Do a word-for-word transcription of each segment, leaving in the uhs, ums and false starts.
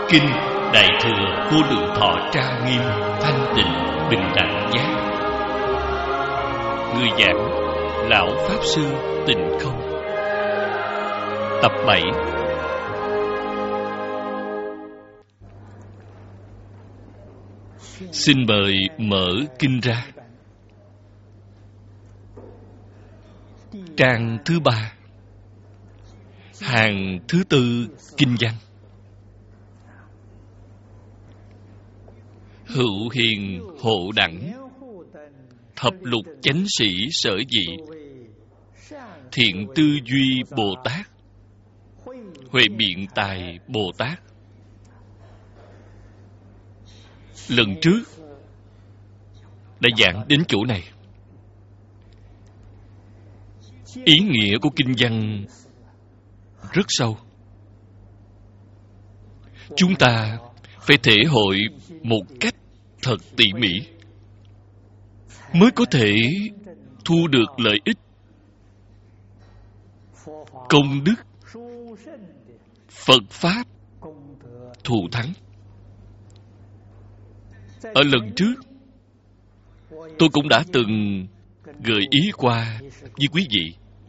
Kinh Đại Thừa Vô Lượng Thọ Trang Nghiêm Thanh Tịnh Bình Đẳng Giác. Người giảng Lão Pháp Sư Tịnh Không. Tập bảy. Xin mời mở kinh ra. Trang thứ ba, hàng thứ tư kinh văn. Hữu hiền hộ đẳng, thập lục chánh sĩ sở dị, thiện tư duy Bồ Tát, huệ biện tài Bồ Tát. Lần trước đã giảng đến chỗ này. Ý nghĩa của kinh văn rất sâu. Chúng ta phải thể hội một cách thật tỉ mỉ mới có thể thu được lợi ích, công đức, Phật Pháp thù thắng. Ở lần trước, tôi cũng đã từng gợi ý qua với quý vị.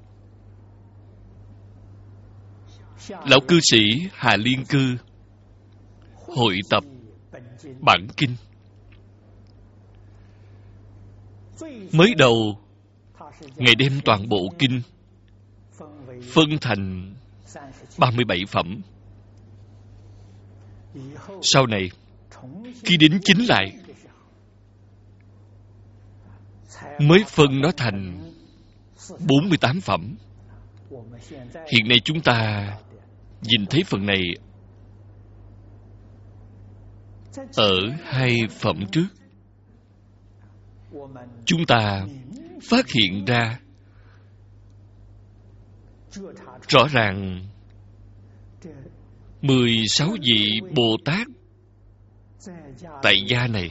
Lão cư sĩ Hà Liên Cư hội tập bản kinh. Mới đầu, Ngài đem toàn bộ kinh phân thành ba mươi bảy phẩm. Sau này, khi đính chính lại, mới phân nó thành bốn mươi tám phẩm. Hiện nay chúng ta nhìn thấy phần này ở hai phẩm trước. Chúng ta phát hiện ra rõ ràng mười sáu vị Bồ Tát tại gia này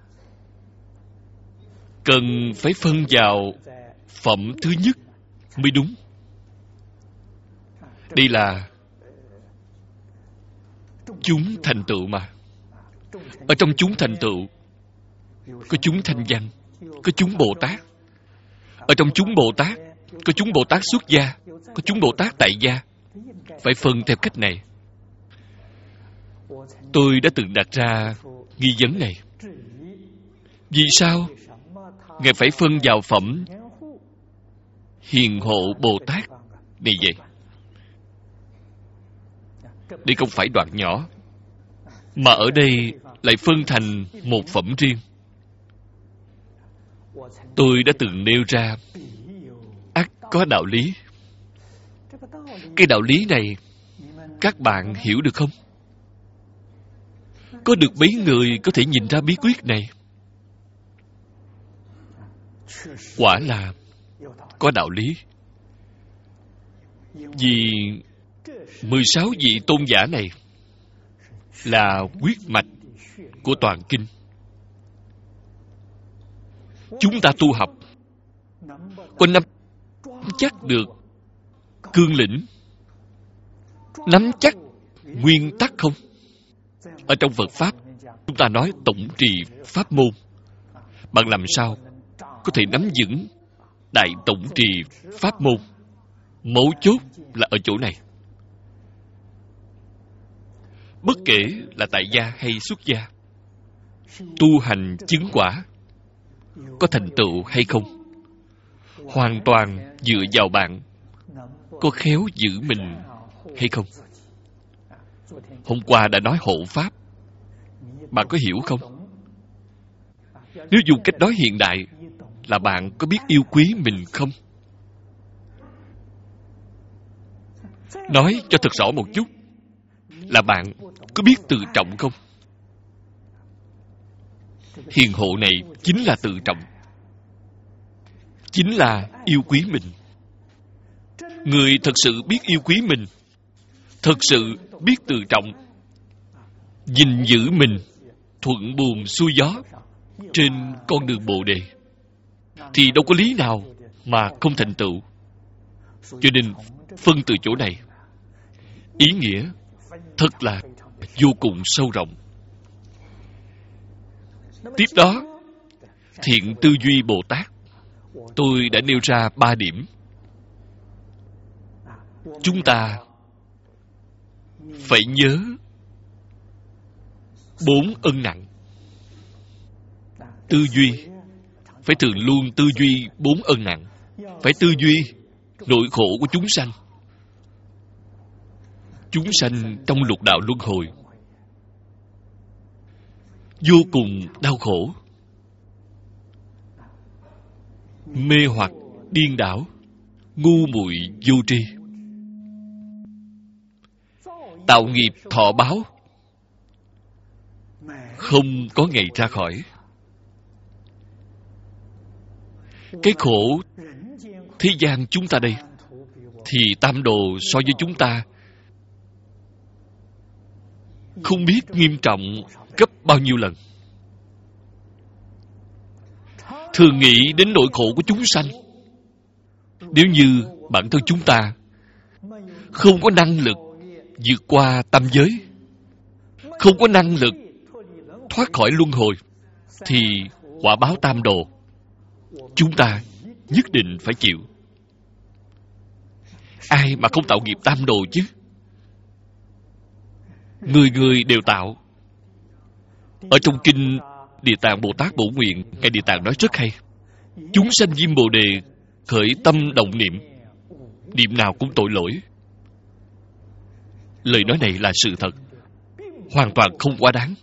cần phải phân vào phẩm thứ nhất mới đúng. Đây là chúng thành tựu mà. Ở trong chúng thành tựu có chúng thanh văn, có chúng Bồ Tát. Ở trong chúng Bồ Tát có chúng Bồ Tát xuất gia, có chúng Bồ Tát tại gia. Phải phân theo cách này. Tôi đã từng đặt ra nghi vấn này. Vì sao Ngài phải phân vào phẩm hiền hộ Bồ Tát này vậy? Đây không phải đoạn nhỏ, mà ở đây lại phân thành một phẩm riêng. Tôi đã từng nêu ra ắt có đạo lý. Cái đạo lý này các bạn hiểu được không? Có được mấy người có thể nhìn ra bí quyết này? Quả là có đạo lý. Vì mười sáu vị tôn giả này là huyết mạch của toàn kinh. Chúng ta tu học có nắm chắc được cương lĩnh, nắm chắc nguyên tắc không? Ở trong Phật Pháp, chúng ta nói tổng trì pháp môn. Bạn làm sao có thể nắm vững đại tổng trì pháp môn? Mấu chốt là ở chỗ này. Bất kể là tại gia hay xuất gia, tu hành chứng quả có thành tựu hay không, hoàn toàn dựa vào bạn có khéo giữ mình hay không. Hôm qua đã nói hộ pháp, bạn có hiểu không? Nếu dùng cách nói hiện đại, là bạn có biết yêu quý mình không? Nói cho thật rõ một chút, là bạn có biết tự trọng không? Hiền hộ này chính là tự trọng, chính là yêu quý mình. Người thật sự biết yêu quý mình, thật sự biết tự trọng, gìn giữ mình thuận buồm xuôi gió trên con đường Bồ Đề, thì đâu có lý nào mà không thành tựu. Cho nên phân từ chỗ này, ý nghĩa thật là vô cùng sâu rộng. Tiếp đó, thiện tư duy Bồ Tát, tôi đã nêu ra ba điểm. Chúng ta phải nhớ bốn ân nặng. Tư duy phải thường luôn tư duy bốn ân nặng. Phải tư duy nỗi khổ của chúng sanh. Chúng sanh trong lục đạo luân hồi vô cùng đau khổ, mê hoặc, điên đảo, ngu muội vô tri, tạo nghiệp thọ báo, không có ngày ra khỏi. Cái khổ thế gian chúng ta đây thì tam đồ so với chúng ta không biết nghiêm trọng gấp bao nhiêu lần. Thường nghĩ đến nỗi khổ của chúng sanh. Nếu như bản thân chúng ta không có năng lực vượt qua tam giới, không có năng lực thoát khỏi luân hồi, thì quả báo tam đồ chúng ta nhất định phải chịu. Ai mà không tạo nghiệp tam đồ chứ? Người người đều tạo. Ở trong kinh Địa Tạng Bồ Tát Bổ Nguyện, Ngài Địa Tạng nói rất hay. Chúng sanh Diêm Bồ Đề khởi tâm động niệm, niệm nào cũng tội lỗi. Lời nói này là sự thật, hoàn toàn không quá đáng.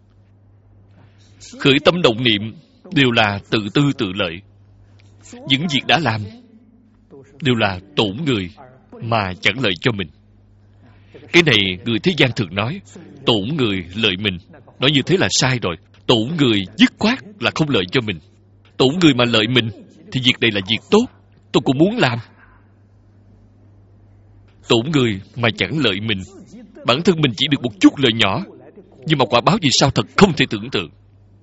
Khởi tâm động niệm đều là tự tư tự lợi. Những việc đã làm đều là tổn người mà chẳng lợi cho mình. Cái này người thế gian thường nói tổn người lợi mình. Nói như thế là sai rồi. Tổn người dứt khoát là không lợi cho mình. Tổn người mà lợi mình thì việc này là việc tốt, tôi cũng muốn làm. Tổn người mà chẳng lợi mình, bản thân mình chỉ được một chút lợi nhỏ, nhưng mà quả báo vì sao thật không thể tưởng tượng.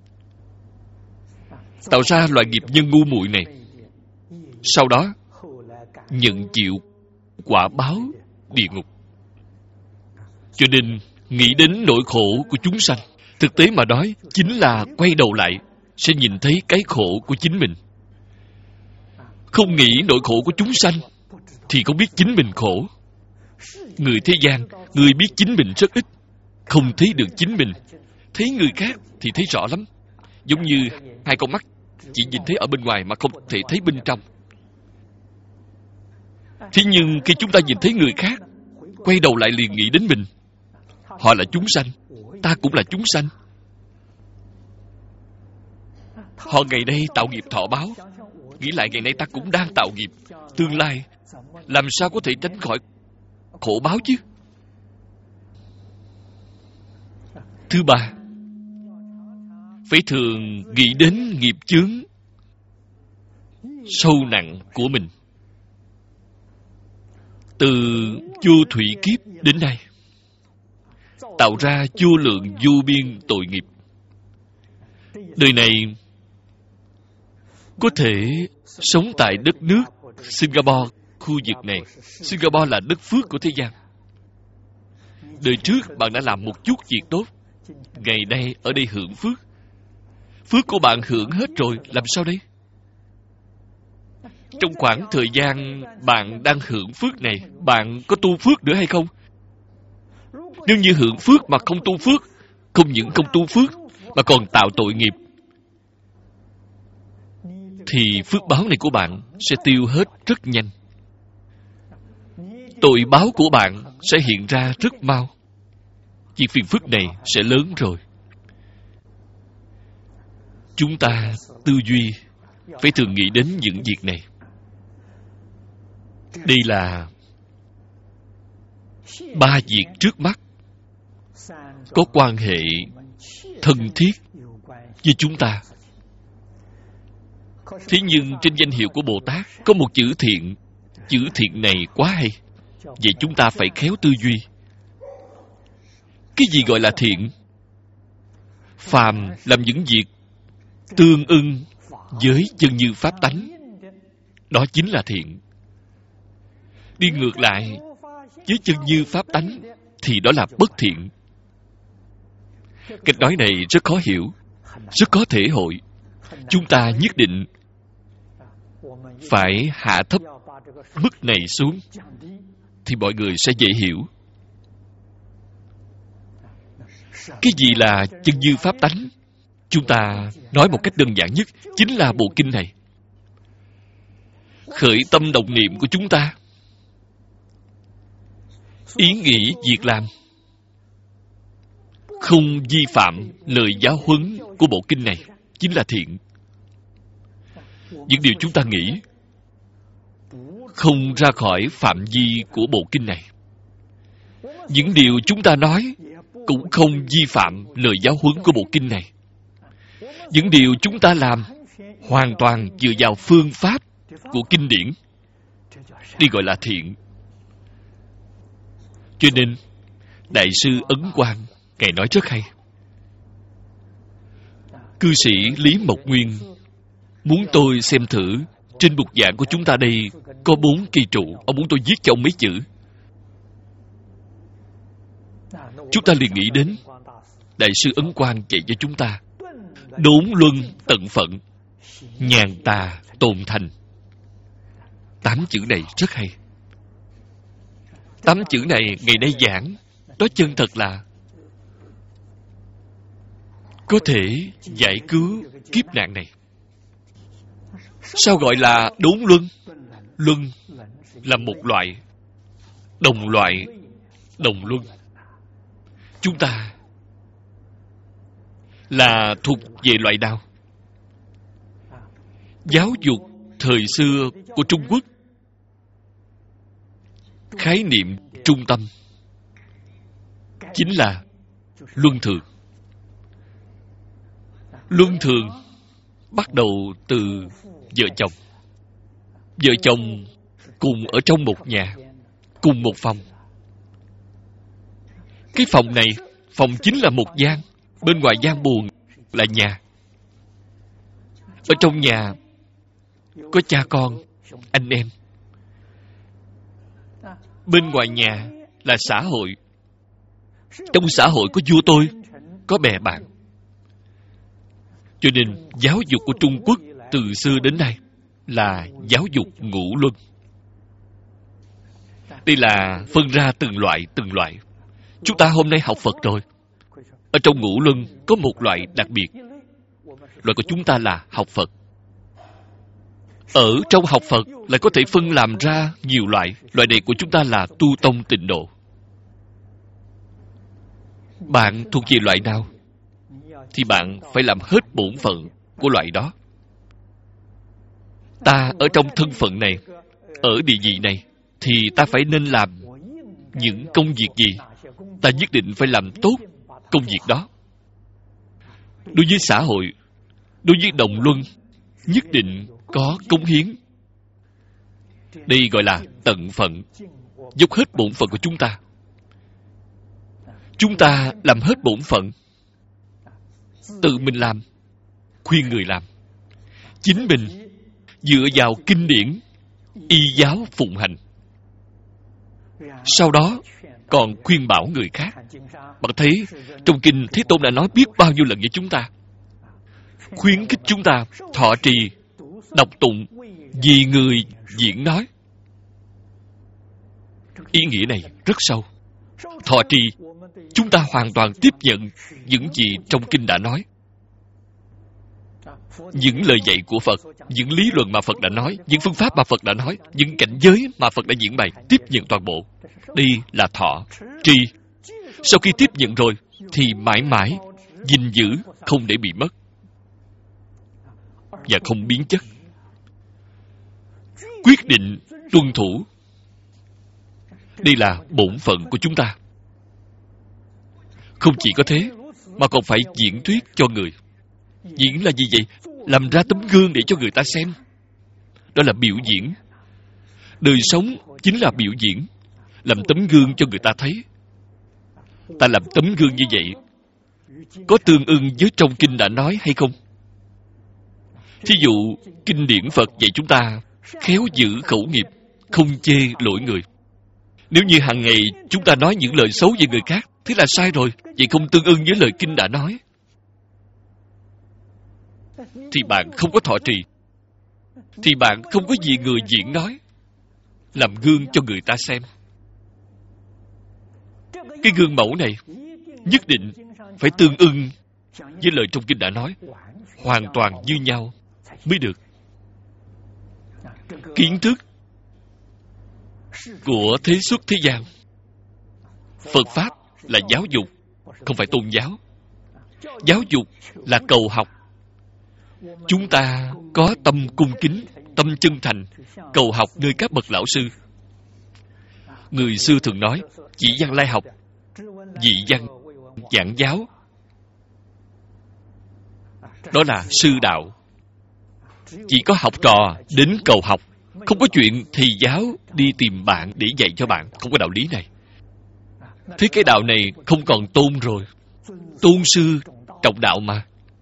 Tạo ra loại nghiệp nhân ngu muội này, sau đó nhận chịu quả báo địa ngục. Cho nên nghĩ đến nỗi khổ của chúng sanh, thực tế mà nói chính là quay đầu lại sẽ nhìn thấy cái khổ của chính mình. Không nghĩ nỗi khổ của chúng sanh thì không biết chính mình khổ. Người thế gian, người biết chính mình rất ít, không thấy được chính mình. Thấy người khác thì thấy rõ lắm, giống như hai con mắt chỉ nhìn thấy ở bên ngoài mà không thể thấy bên trong. Thế nhưng khi chúng ta nhìn thấy người khác, quay đầu lại liền nghĩ đến mình. Họ là chúng sanh, ta cũng là chúng sanh. Họ ngày nay tạo nghiệp thọ báo, nghĩ lại ngày nay ta cũng đang tạo nghiệp. Tương lai làm sao có thể tránh khỏi khổ báo chứ? Thứ ba, phải thường nghĩ đến nghiệp chướng sâu nặng của mình. Từ vô thủy kiếp đến nay, tạo ra vô lượng vô biên tội nghiệp. Đời này có thể sống tại đất nước Singapore, khu vực này. Singapore là đất phước của thế gian. Đời trước bạn đã làm một chút việc tốt, ngày nay ở đây hưởng phước. Phước của bạn hưởng hết rồi, làm sao đây? Trong khoảng thời gian bạn đang hưởng phước này, bạn có tu phước nữa hay không? Nếu như hưởng phước mà không tu phước, không những không tu phước mà còn tạo tội nghiệp, thì phước báo này của bạn sẽ tiêu hết rất nhanh. Tội báo của bạn sẽ hiện ra rất mau. Việc phiền phức này sẽ lớn rồi. Chúng ta tư duy phải thường nghĩ đến những việc này. Đây là ba việc trước mắt có quan hệ thân thiết với chúng ta. Thế nhưng trên danh hiệu của Bồ Tát có một chữ thiện. Chữ thiện này quá hay. Vậy chúng ta phải khéo tư duy. Cái gì gọi là thiện? Phàm làm những việc tương ưng với chân như pháp tánh, đó chính là thiện. Đi ngược lại với chân như pháp tánh thì đó là bất thiện. Cách nói này rất khó hiểu, rất có thể hội. Chúng ta nhất định phải hạ thấp mức này xuống, thì mọi người sẽ dễ hiểu. Cái gì là chân như pháp tánh? Chúng ta nói một cách đơn giản nhất, chính là bộ kinh này. Khởi tâm động niệm của chúng ta, ý nghĩ việc làm, không vi phạm lời giáo huấn của bộ kinh này, chính là thiện. Những điều chúng ta nghĩ không ra khỏi phạm vi của bộ kinh này. Những điều chúng ta nói cũng không vi phạm lời giáo huấn của bộ kinh này. Những điều chúng ta làm hoàn toàn dựa vào phương pháp của kinh điển. Đây gọi là thiện. Cho nên, Đại sư Ấn Quang, Ngài nói rất hay. Cư sĩ Lý Mộc Nguyên muốn tôi xem thử trên bục giảng của chúng ta đây có bốn cây trụ. Ông muốn tôi viết cho ông mấy chữ. Chúng ta liền nghĩ đến Đại sư Ấn Quang dạy cho chúng ta: đốn luân tận phận, nhàn tà tồn thành. Tám chữ này rất hay. Tám chữ này ngày nay giảng, đó chân thật là có thể giải cứu kiếp nạn này. Sao gọi là đốn luân? Luân là một loại, đồng loại, đồng luân. Chúng ta là thuộc về loại nào? Giáo dục thời xưa của Trung Quốc, khái niệm trung tâm chính là luân thường. Luân thường bắt đầu từ vợ chồng. Vợ chồng cùng ở trong một nhà, cùng một phòng. Cái phòng này, phòng chính là một gian, bên ngoài gian buồng là nhà. Ở trong nhà có cha con, anh em. Bên ngoài nhà là xã hội. Trong xã hội có vua tôi, có bè bạn. Cho nên giáo dục của Trung Quốc từ xưa đến nay là giáo dục ngũ luân. Đây là phân ra từng loại, từng loại. Chúng ta hôm nay học Phật rồi. Ở trong ngũ luân có một loại đặc biệt. Loại của chúng ta là học Phật. Ở trong học Phật lại có thể phân làm ra nhiều loại. Loại này của chúng ta là tu tông tịnh độ. Bạn thuộc về loại nào thì bạn phải làm hết bổn phận của loại đó. Ta ở trong thân phận này, ở địa vị này, thì ta phải nên làm những công việc gì? Ta nhất định phải làm tốt công việc đó. Đối với xã hội, đối với đồng luân, nhất định có cống hiến. Đây gọi là tận phận, dốc hết bổn phận của chúng ta. Chúng ta làm hết bổn phận, tự mình làm, khuyên người làm. Chính mình dựa vào kinh điển, y giáo phụng hành. Sau đó còn khuyên bảo người khác. Bạn thấy trong kinh Thế Tôn đã nói biết bao nhiêu lần với chúng ta, khuyến khích chúng ta thọ trì, đọc tụng, vì người diễn nói. Ý nghĩa này rất sâu. Thọ trì, chúng ta hoàn toàn tiếp nhận những gì trong kinh đã nói. Những lời dạy của Phật, những lý luận mà Phật đã nói, những phương pháp mà Phật đã nói, những cảnh giới mà Phật đã diễn bày, tiếp nhận toàn bộ. Đây là thọ, trì. Sau khi tiếp nhận rồi, thì mãi mãi gìn giữ, không để bị mất và không biến chất. Quyết định tuân thủ. Đây là bổn phận của chúng ta. Không chỉ có thế, mà còn phải diễn thuyết cho người. Diễn là gì vậy? Làm ra tấm gương để cho người ta xem. Đó là biểu diễn. Đời sống chính là biểu diễn. Làm tấm gương cho người ta thấy. Ta làm tấm gương như vậy, có tương ưng với trong kinh đã nói hay không? Thí dụ, kinh điển Phật dạy chúng ta khéo giữ khẩu nghiệp, không chê lỗi người. Nếu như hàng ngày chúng ta nói những lời xấu về người khác, thế là sai rồi. Vậy không tương ưng với lời kinh đã nói, thì bạn không có thọ trì, thì bạn không có gì người diễn nói, làm gương cho người ta xem. Cái gương mẫu này nhất định phải tương ưng với lời trong kinh đã nói, hoàn toàn như nhau mới được. Kiến thức của thế xuất thế gian, Phật Pháp là giáo dục, không phải tôn giáo. Giáo dục là cầu học. Chúng ta có tâm cung kính, tâm chân thành, cầu học nơi các bậc lão sư. Người xưa thường nói, chỉ văn lai học, dị văn giảng giáo. Đó là sư đạo. Chỉ có học trò đến cầu học, không có chuyện thầy giáo đi tìm bạn để dạy cho bạn. Không có đạo lý này. Thế cái đạo này không còn tôn rồi. Tôn sư trọng đạo mà.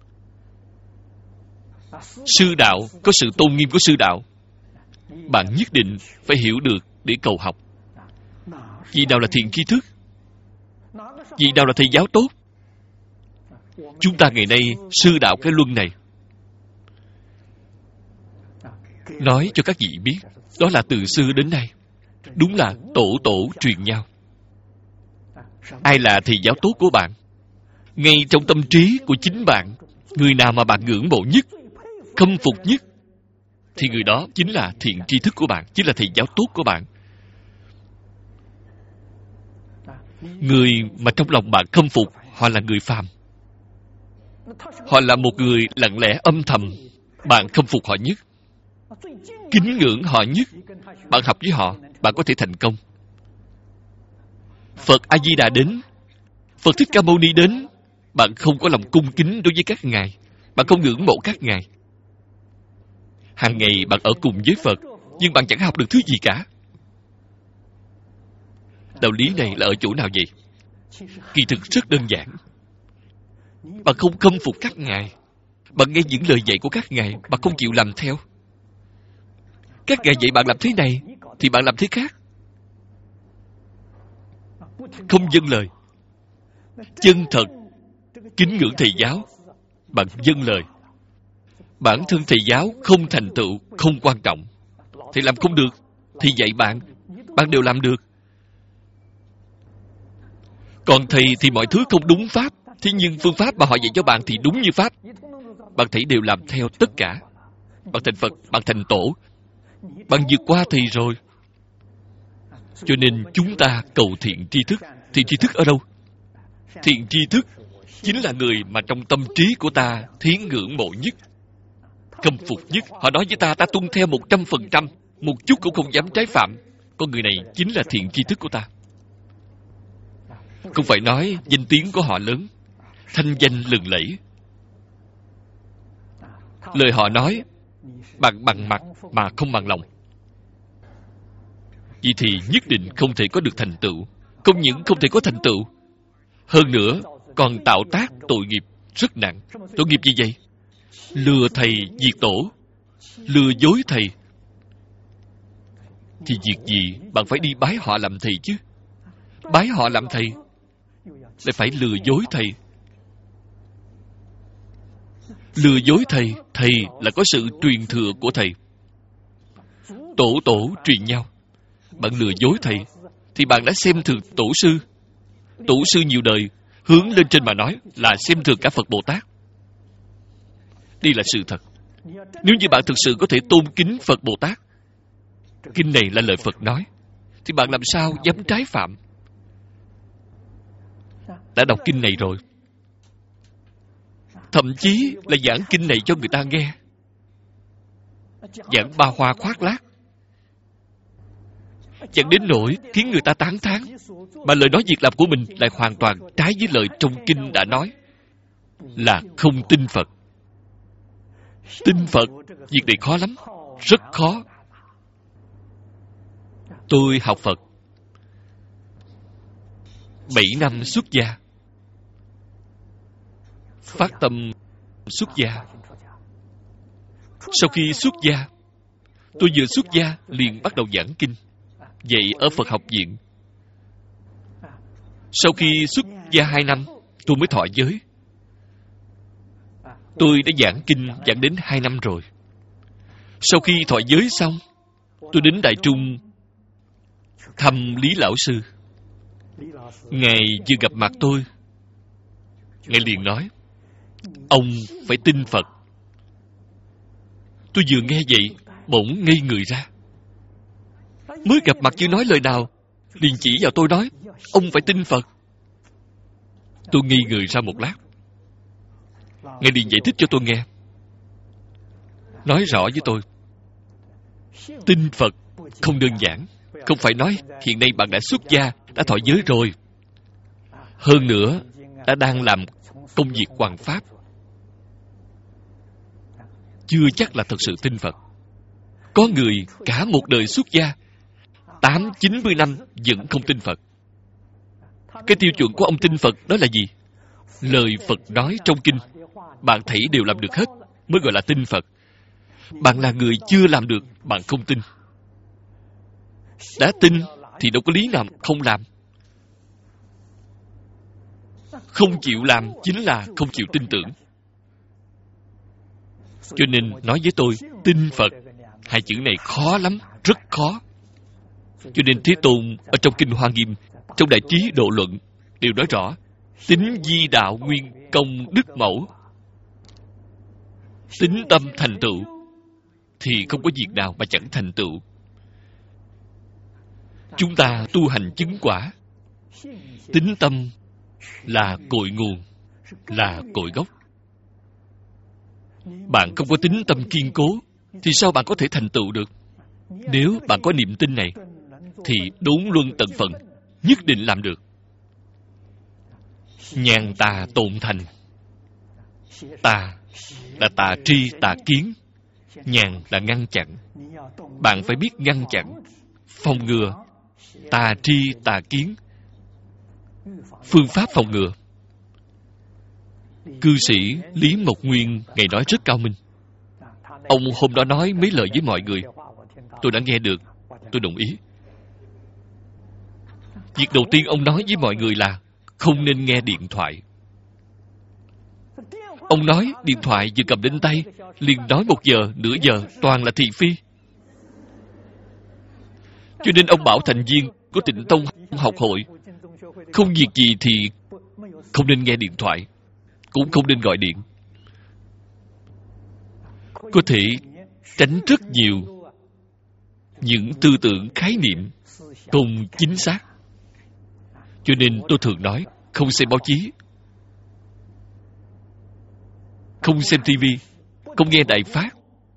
Sư đạo có sự tôn nghiêm của sư đạo. Bạn nhất định phải hiểu được để cầu học. Vì nào là thiện tri thức? Vì nào là thầy giáo tốt? Chúng ta ngày nay sư đạo cái luân này, nói cho các vị biết, đó là từ xưa đến nay. Đúng là tổ tổ truyền nhau. Ai là thầy giáo tốt của bạn? Ngay trong tâm trí của chính bạn, người nào mà bạn ngưỡng mộ nhất, khâm phục nhất, thì người đó chính là thiện tri thức của bạn, chính là thầy giáo tốt của bạn. Người mà trong lòng bạn khâm phục, họ là người phàm. Họ là một người lặng lẽ âm thầm, bạn khâm phục họ nhất, kính ngưỡng họ nhất. Bạn học với họ, bạn có thể thành công. Phật A-di-đà đến, Phật Thích Ca Mâu Ni đến, bạn không có lòng cung kính đối với các ngài, bạn không ngưỡng mộ các ngài. Hàng ngày bạn ở cùng với Phật, nhưng bạn chẳng học được thứ gì cả. Đạo lý này là ở chỗ nào vậy? Kỳ thực rất đơn giản. Bạn không khâm phục các ngài, bạn nghe những lời dạy của các ngài, bạn không chịu làm theo. Các ngài dạy bạn làm thế này, thì bạn làm thế khác. Không vâng lời. Chân thật kính ngưỡng thầy giáo, bạn vâng lời. Bản thân thầy giáo không thành tựu, không quan trọng. Thầy làm không được, thì dạy bạn, bạn đều làm được. Còn thầy thì mọi thứ không đúng pháp, thế nhưng phương pháp mà họ dạy cho bạn thì đúng như pháp. Bạn thấy đều làm theo tất cả. Bạn thành Phật, bạn thành Tổ, bạn vượt qua thầy rồi. Cho nên chúng ta cầu thiện tri thức. Thiện tri thức ở đâu? Thiện tri thức chính là người mà trong tâm trí của ta thiến ngưỡng mộ nhất, khâm phục nhất. Họ nói với ta, ta tuân theo một trăm phần trăm, một chút cũng không dám trái phạm. Con người này chính là thiện tri thức của ta. Không phải nói danh tiếng của họ lớn, thanh danh lừng lẫy. Lời họ nói, bạn bằng mặt mà không bằng lòng. Vậy thì nhất định không thể có được thành tựu. Không những không thể có thành tựu, hơn nữa còn tạo tác tội nghiệp rất nặng. Tội nghiệp gì vậy? Lừa thầy diệt tổ, lừa dối thầy. Thì việc gì bạn phải đi bái họ làm thầy chứ? Bái họ làm thầy lại phải lừa dối thầy. Lừa dối thầy, thầy là có sự truyền thừa của thầy. Tổ tổ truyền nhau. Bạn lừa dối thầy, thì bạn đã xem thường tổ sư. Tổ sư nhiều đời, hướng lên trên mà nói là xem thường cả Phật Bồ Tát. Đây là sự thật. Nếu như bạn thực sự có thể tôn kính Phật Bồ Tát, kinh này là lời Phật nói, thì bạn làm sao dám trái phạm? Đã đọc kinh này rồi, thậm chí là giảng kinh này cho người ta nghe, giảng ba hoa khoác lác, chẳng đến nỗi khiến người ta tán thán, mà lời nói việc làm của mình lại hoàn toàn trái với lời trong kinh đã nói, là không tin Phật. Tin Phật, việc này khó lắm, rất khó. Tôi học Phật bảy năm xuất gia, phát tâm xuất gia. Sau khi xuất gia, tôi vừa xuất gia liền bắt đầu giảng kinh, dạy ở Phật học viện. Sau khi xuất gia hai năm, tôi mới thọ giới. Tôi đã giảng kinh giảng đến hai năm rồi. Sau khi thọ giới xong, tôi đến Đại Trung thăm Lý Lão Sư. Ngài vừa gặp mặt tôi, Ngài liền nói, ông phải tin Phật. Tôi vừa nghe vậy, bỗng ngây người ra. Mới gặp mặt chưa nói lời nào, liền chỉ vào tôi nói, ông phải tin Phật. Tôi ngây người ra một lát. Ngài liền giải thích cho tôi nghe, nói rõ với tôi, tin Phật không đơn giản. Không phải nói hiện nay bạn đã xuất gia, đã thọ giới rồi, hơn nữa đã đang làm công việc hoằng pháp, chưa chắc là thật sự tin Phật. Có người cả một đời xuất gia, tám, chín mươi năm vẫn không tin Phật. Cái tiêu chuẩn của ông tin Phật đó là gì? Lời Phật nói trong kinh, bạn thấy đều làm được hết, mới gọi là tin Phật. Bạn là người chưa làm được, bạn không tin. Đã tin thì đâu có lý nào không làm. Không chịu làm chính là không chịu tin tưởng. Cho nên nói với tôi, tin Phật, hai chữ này khó lắm, rất khó. Cho nên Thế Tôn ở trong Kinh Hoa Nghiêm, trong Đại Trí Độ Luận đều nói rõ, tín di đạo nguyên công đức mẫu. Tín tâm thành tựu thì không có việc nào mà chẳng thành tựu. Chúng ta tu hành chứng quả, tín tâm là cội nguồn, là cội gốc. Bạn không có tín tâm kiên cố thì sao bạn có thể thành tựu được? Nếu bạn có niềm tin này thì đốn luân tận phận, nhất định làm được. Nhàn tà tồn thành. Tà là tà tri tà kiến, nhàn là ngăn chặn. Bạn phải biết ngăn chặn, phòng ngừa tà tri tà kiến. Phương pháp phòng ngừa, cư sĩ Lý Mộc Nguyên Ngài nói rất cao minh. Ông hôm đó nói mấy lời với mọi người, tôi đã nghe được, tôi đồng ý. Việc đầu tiên ông nói với mọi người là không nên nghe điện thoại. Ông nói điện thoại vừa cầm đến tay, liền nói một giờ, nửa giờ, toàn là thị phi. Cho nên ông bảo thành viên của Tịnh Tông học hội, không việc gì thì không nên nghe điện thoại, cũng không nên gọi điện. Có thể tránh rất nhiều những tư tưởng khái niệm không chính xác. Cho nên tôi thường nói, không xem báo chí, không xem tivi, không nghe đại pháp,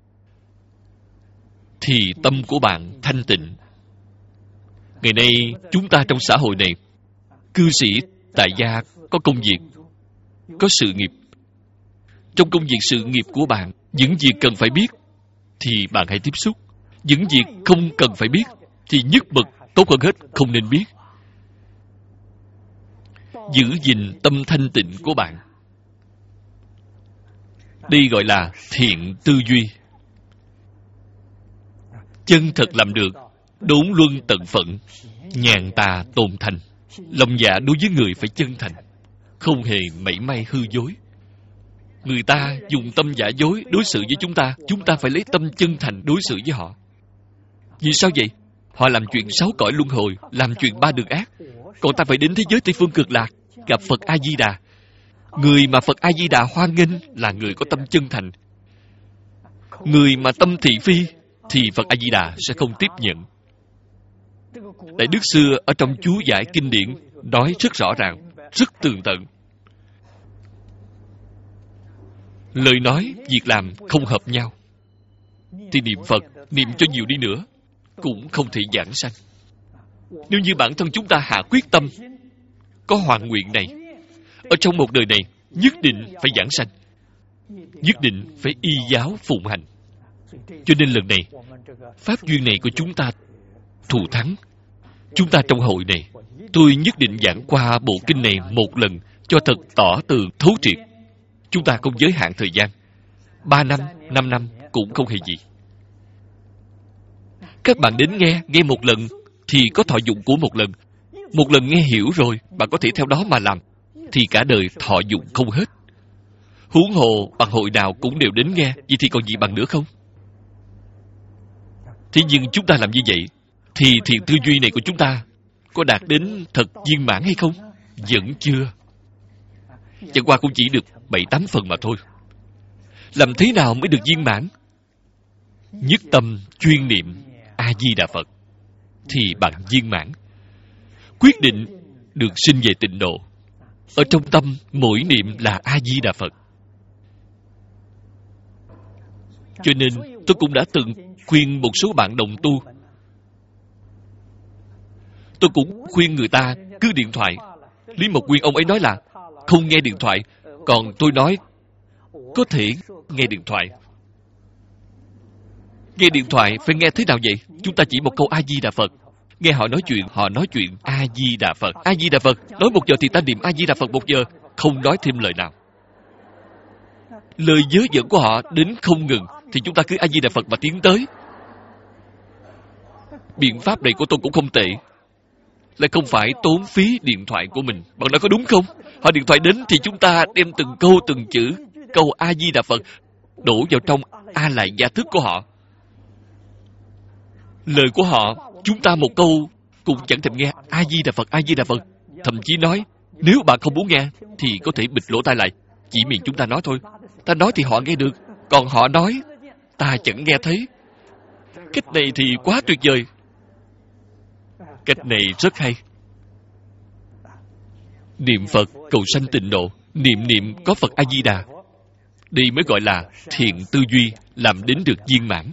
thì tâm của bạn thanh tịnh. Ngày nay chúng ta trong xã hội này, cư sĩ tại gia có công việc, có sự nghiệp. Trong công việc sự nghiệp của bạn, những việc cần phải biết thì bạn hãy tiếp xúc. Những việc không cần phải biết thì nhất bậc tốt hơn hết không nên biết. Giữ gìn tâm thanh tịnh của bạn, đây gọi là thiện tư duy. Chân thật làm được, đốn luân tận phận, nhàn tà tồn thành. Lòng dạ đối với người phải chân thành, không hề mảy may hư dối. Người ta dùng tâm giả dối đối xử với chúng ta, chúng ta phải lấy tâm chân thành đối xử với họ. Vì sao vậy? Họ làm chuyện sáu cõi luân hồi, làm chuyện ba đường ác, còn ta phải đến thế giới Tây Phương Cực Lạc, gặp Phật A Di Đà. Người mà Phật A Di Đà hoan nghênh là người có tâm chân thành. Người mà tâm thị phi thì Phật A Di Đà sẽ không tiếp nhận. Đại Đức xưa ở trong chú giải kinh điển nói rất rõ ràng, rất tường tận. Lời nói, việc làm không hợp nhau thì niệm Phật, niệm cho nhiều đi nữa cũng không thể giảng sanh. Nếu như bản thân chúng ta hạ quyết tâm, có hoàn nguyện này, ở trong một đời này nhất định phải giảng sanh, nhất định phải y giáo phụng hành. Cho nên lần này pháp duyên này của chúng ta thù thắng. Chúng ta trong hội này, tôi nhất định giảng qua bộ kinh này một lần cho thật tỏ tường thấu triệt. Chúng ta không giới hạn thời gian, ba năm, năm năm cũng không hề gì. Các bạn đến nghe, nghe một lần thì có thọ dụng của một lần. Một lần nghe hiểu rồi, bạn có thể theo đó mà làm. thì cả đời thọ dụng không hết. Huống hồ bằng hội nào cũng đều đến nghe, vậy thì còn gì bằng nữa không? Thế nhưng chúng ta làm như vậy thì thiện tư duy này của chúng ta có đạt đến thật viên mãn hay không? Vẫn chưa. Chẳng qua cũng chỉ được bảy tám phần mà thôi. Làm thế nào mới được viên mãn? Nhất tâm chuyên niệm A-di-đà Phật thì bạn viên mãn. Quyết định được sinh về tịnh độ. Ở trong tâm mỗi niệm là A-di-đà Phật. Cho nên tôi cũng đã từng khuyên một số bạn đồng tu. Tôi cũng khuyên người ta cứ điện thoại. Lý Mộc Nguyên ông ấy nói là không nghe điện thoại. Còn tôi nói có thể nghe điện thoại. Nghe điện thoại phải nghe thế nào vậy? Chúng ta chỉ một câu A-di-đà Phật. Nghe họ nói chuyện, họ nói chuyện A-di-đà Phật. A-di-đà Phật. Nói một giờ thì ta niệm A-di-đà Phật một giờ. Không nói thêm lời nào. Lời dớ dẫn của họ đến không ngừng thì chúng ta cứ A-di-đà Phật mà tiến tới. Biện pháp này của tôi cũng không tệ. Lại không phải tốn phí điện thoại của mình. Bạn nói có đúng không? Họ điện thoại đến thì chúng ta đem từng câu từng chữ câu A-di-đà Phật đổ vào trong A lại gia thức của họ. Lời của họ chúng ta một câu cũng chẳng thèm nghe. A-di-đà Phật, A-di-đà Phật. Thậm chí nói nếu bạn không muốn nghe thì có thể bịt lỗ tai lại. Chỉ miệng chúng ta nói thôi. Ta nói thì họ nghe được. Còn họ nói ta chẳng nghe thấy. Cách này thì quá tuyệt vời. Cách này rất hay. Niệm Phật cầu sanh tịnh độ. Niệm niệm có Phật A-di-đà. Đây mới gọi là thiện tư duy làm đến được viên mãn.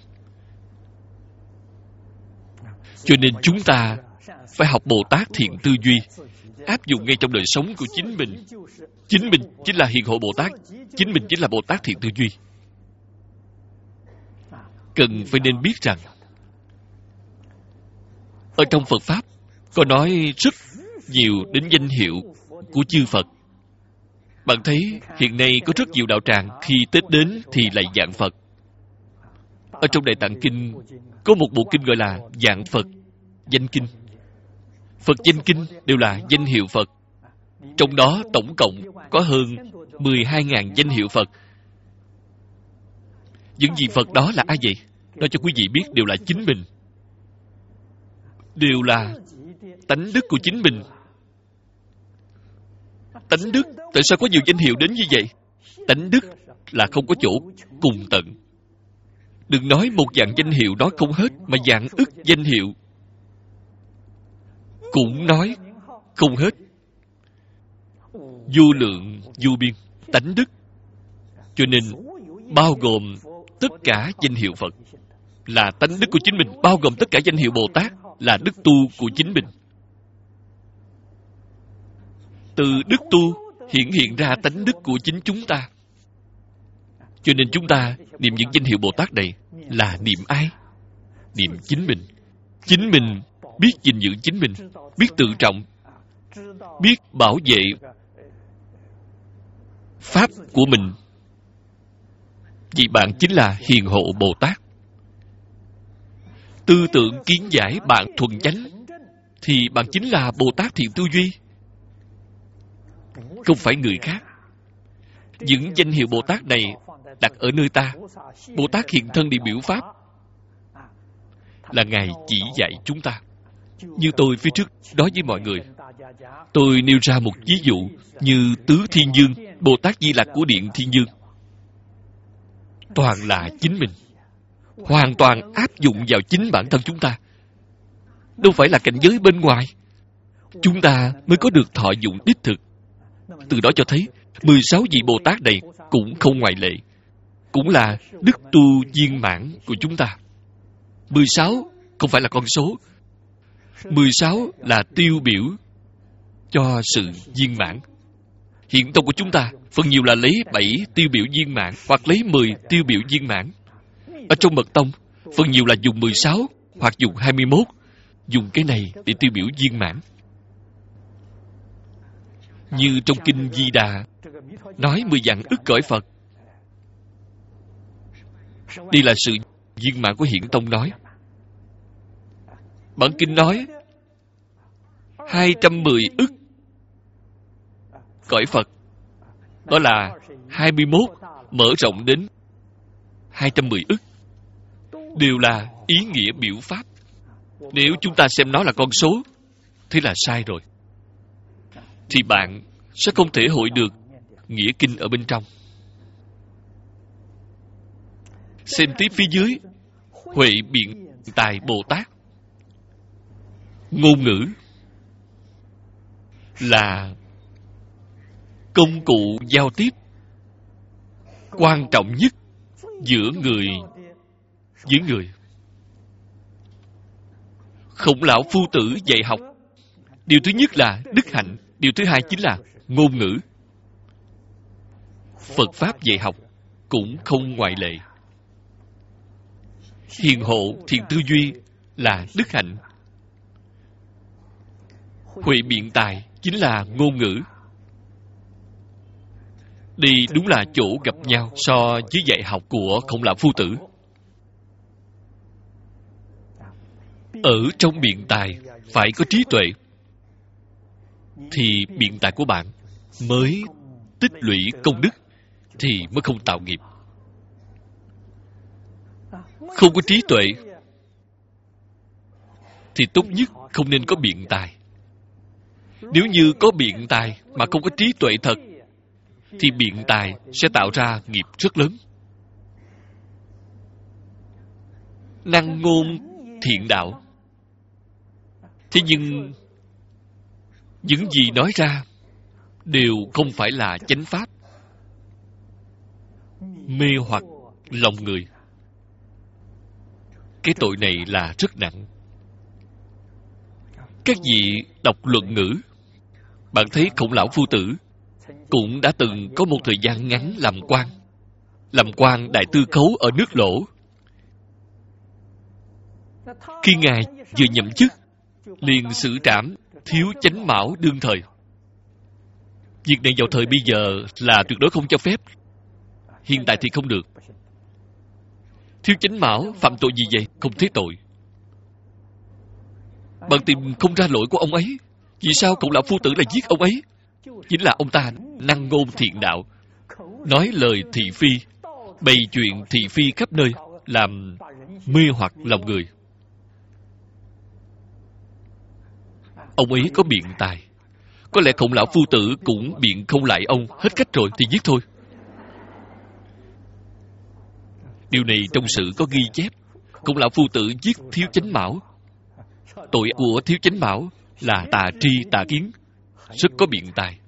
Cho nên chúng ta phải học Bồ Tát thiện tư duy, áp dụng ngay trong đời sống của chính mình. Chính mình chính là Hiền Hộ Bồ Tát. Chính mình chính là Bồ Tát thiện tư duy. Cần phải nên biết rằng ở trong Phật Pháp có nói rất nhiều đến danh hiệu của chư Phật. Bạn thấy hiện nay có rất nhiều đạo tràng khi Tết đến thì lạy vạn Phật. Ở trong Đại Tạng Kinh có một bộ kinh gọi là Vạn Phật Danh Kinh. Phật danh kinh đều là danh hiệu Phật. Trong đó tổng cộng có hơn mười hai nghìn danh hiệu Phật. Những vị Phật đó là ai vậy? Nói cho quý vị biết đều là chính mình. Đều là tánh đức của chính mình. Tánh đức, tại sao có nhiều danh hiệu đến như vậy? Tánh đức là không có chỗ cùng tận. Đừng nói một dạng danh hiệu nói không hết, mà dạng ức danh hiệu cũng nói không hết. Vô lượng vô biên tánh đức. Cho nên bao gồm tất cả danh hiệu Phật là tánh đức của chính mình, bao gồm tất cả danh hiệu Bồ Tát là đức tu của chính mình. Từ đức tu hiển hiện ra tánh đức của chính chúng ta. Cho nên chúng ta niệm những danh hiệu Bồ Tát này là niệm ai? Niệm chính mình. Chính mình biết gìn giữ chính mình, biết tự trọng, biết bảo vệ Pháp của mình. Vì bạn chính là Hiền Hộ Bồ Tát. Tư tưởng kiến giải bạn thuần chánh thì bạn chính là Bồ Tát thiện tư duy, không phải người khác. Những danh hiệu Bồ Tát này đặt ở nơi ta. Bồ Tát hiện thân đi biểu Pháp là Ngài chỉ dạy chúng ta. Như tôi phía trước nói với mọi người, tôi nêu ra một ví dụ như Tứ Thiên Dương, Bồ Tát Di Lặc của Điện Thiên Dương. Toàn là chính mình, hoàn toàn áp dụng vào chính bản thân chúng ta, đâu phải là cảnh giới bên ngoài. Chúng ta mới có được thọ dụng đích thực. Từ đó cho thấy mười sáu vị Bồ Tát này cũng không ngoại lệ, cũng là đức tu viên mãn của chúng ta. Mười sáu không phải là con số. Mười sáu là tiêu biểu cho sự viên mãn. Hiện tông của chúng ta phần nhiều là lấy bảy tiêu biểu viên mãn, hoặc lấy mười tiêu biểu viên mãn. Ở trong mật tông phần nhiều là dùng mười sáu hoặc dùng hai mươi mốt, dùng cái này để tiêu biểu viên mãn. Như trong kinh Di Đà nói mười vạn ức cõi Phật. Đây là sự viên mãn của Hiển Tông nói. Bản kinh nói hai trăm mười ức cõi Phật. Đó là hai mươi mốt mở rộng đến hai trăm mười ức. Đều là ý nghĩa biểu pháp. Nếu chúng ta xem nó là con số, thế là sai rồi. Thì bạn sẽ không thể hội được nghĩa kinh ở bên trong. Xem tiếp phía dưới, Huệ Biện Tài Bồ Tát. Ngôn ngữ là công cụ giao tiếp quan trọng nhất giữa người với người. Khổng Lão Phu Tử dạy học, điều thứ nhất là đức hạnh, điều thứ hai chính là ngôn ngữ. Phật Pháp dạy học cũng không ngoại lệ. Hiền hộ, thiện tư duy là đức hạnh. Huệ biện tài chính là ngôn ngữ. Đây đúng là chỗ gặp nhau so với dạy học của Khổng Lão Phu Tử. Ở trong biện tài phải có trí tuệ, thì biện tài của bạn mới tích lũy công đức, thì mới không tạo nghiệp. Không có trí tuệ thì tốt nhất không nên có biện tài. Nếu như có biện tài mà không có trí tuệ thật, thì biện tài sẽ tạo ra nghiệp rất lớn. Năng ngôn thiện đạo, thế nhưng những gì nói ra đều không phải là chánh pháp, mê hoặc lòng người. Cái tội này là rất nặng. Các vị đọc luận ngữ, bạn thấy Khổng Lão Phu Tử cũng đã từng có một thời gian ngắn làm quan, làm quan đại tư khấu ở nước Lỗ. Khi Ngài vừa nhậm chức, liền xử trảm thiếu chánh mão đương thời. Việc này vào thời bây giờ là tuyệt đối không cho phép. Hiện tại thì không được. Thiếu chánh mão phạm tội gì vậy? Không thấy tội. Bạn tìm không ra lỗi của ông ấy. Vì sao Khổng Lão Phu Tử lại giết ông ấy? Chính là ông ta năng ngôn thiện đạo, nói lời thị phi, bày chuyện thị phi khắp nơi, làm mê hoặc lòng người. Ông ấy có biện tài. Có lẽ Khổng Lão Phu Tử cũng biện không lại ông, hết cách rồi thì giết thôi. Điều này trong sử có ghi chép. Khổng Lão Phu Tử giết thiếu chánh mão. Tội của thiếu chánh mão là tà tri tà kiến, rất có biện tài.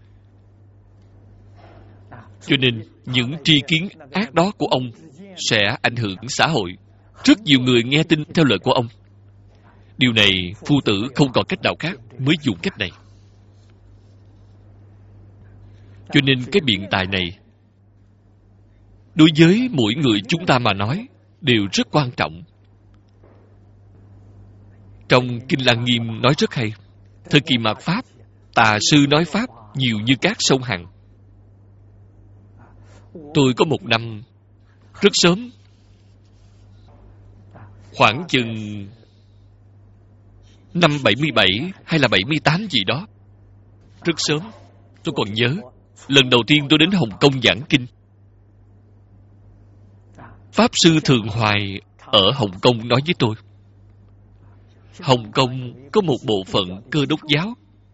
Cho nên những tri kiến ác đó của ông sẽ ảnh hưởng xã hội. Rất nhiều người nghe tin theo lời của ông. Điều này Phu Tử không còn cách nào khác mới dùng cách này. Cho nên cái biện tài này đối với mỗi người chúng ta mà nói đều rất quan trọng. Trong Kinh Lăng Nghiêm nói rất hay. Thời kỳ mạt Pháp, tà sư nói Pháp nhiều như cát sông Hằng. Tôi có một năm rất sớm, khoảng chừng năm bảy mươi bảy hay là bảy mươi tám gì đó. Rất sớm, tôi còn nhớ. Lần đầu tiên tôi đến Hồng Kông giảng kinh. Pháp Sư Thường Hoài ở Hồng Kông nói với tôi, Hồng Kông có một bộ phận Cơ Đốc giáo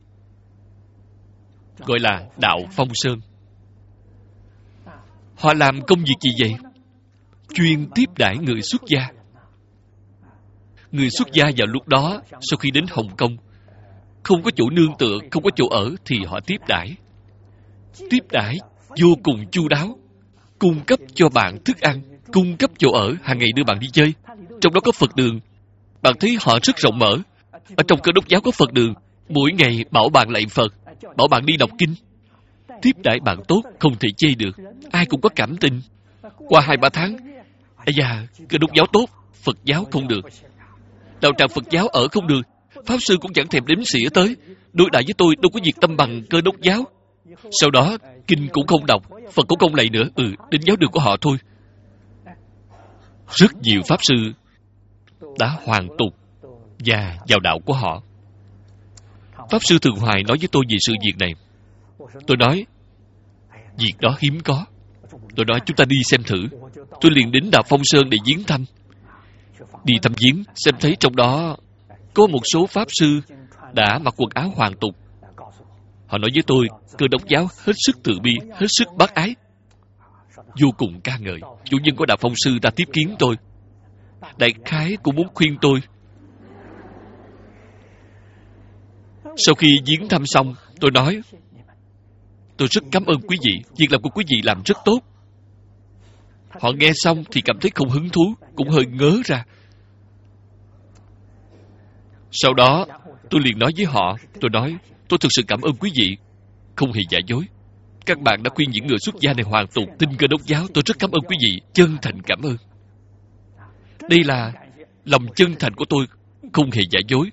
gọi là Đạo Phong Sơn. Họ làm công việc gì vậy? Chuyên tiếp đãi người xuất gia. Người xuất gia vào lúc đó, sau khi đến Hồng Kông, không có chỗ nương tựa, không có chỗ ở, thì họ tiếp đãi. Tiếp đãi vô cùng chu đáo, cung cấp cho bạn thức ăn, cung cấp chỗ ở, hàng ngày đưa bạn đi chơi. Trong đó có Phật đường. Bạn thấy họ rất rộng mở. Ở trong Cơ Đốc giáo có Phật đường, mỗi ngày bảo bạn lạy Phật, bảo bạn đi đọc kinh. Tiếp đãi bạn tốt, không thể chê được. Ai cũng có cảm tình. Qua hai ba tháng, ây da, Cơ Đốc giáo tốt, Phật giáo không được. Đạo tràng Phật giáo ở không được. Pháp Sư cũng chẳng thèm đếm xỉa tới. Đối đãi với tôi đâu có việc tâm bằng Cơ Đốc giáo. Sau đó, kinh cũng không đọc, Phật cũng không lạy nữa. Ừ, đến giáo đường của họ thôi. Rất nhiều Pháp Sư đã hoàn tục và vào đạo của họ. Pháp Sư Thường Hoài nói với tôi về sự việc này. Tôi nói, việc đó hiếm có. Tôi nói chúng ta đi xem thử. Tôi liền đến Đạo Phong Sơn để viếng thăm. Đi thăm viếng, xem thấy trong đó có một số Pháp Sư đã mặc quần áo hoàng tục. Họ nói với tôi, Cơ Đốc giáo hết sức từ bi, hết sức bác ái, vô cùng ca ngợi. Chủ nhân của Đạo Phong Sư đã tiếp kiến tôi. Đại khái cũng muốn khuyên tôi. Sau khi viếng thăm xong, tôi nói, tôi rất cảm ơn quý vị, việc làm của quý vị làm rất tốt. Họ nghe xong thì cảm thấy không hứng thú, cũng hơi ngớ ra. Sau đó, tôi liền nói với họ, tôi nói, tôi thực sự cảm ơn quý vị, không hề giả dối. Các bạn đã khuyên những người xuất gia này hoàn tục tin Cơ Đốc giáo, tôi rất cảm ơn quý vị, chân thành cảm ơn. Đây là lòng chân thành của tôi, không hề giả dối.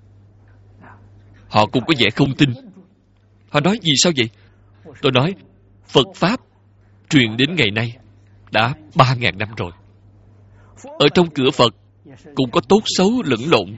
Họ cũng có vẻ không tin. Họ nói, vì sao vậy? Tôi nói, Phật Pháp truyền đến ngày nay đã ba ngàn năm rồi. Ở trong cửa Phật cũng có tốt xấu lẫn lộn.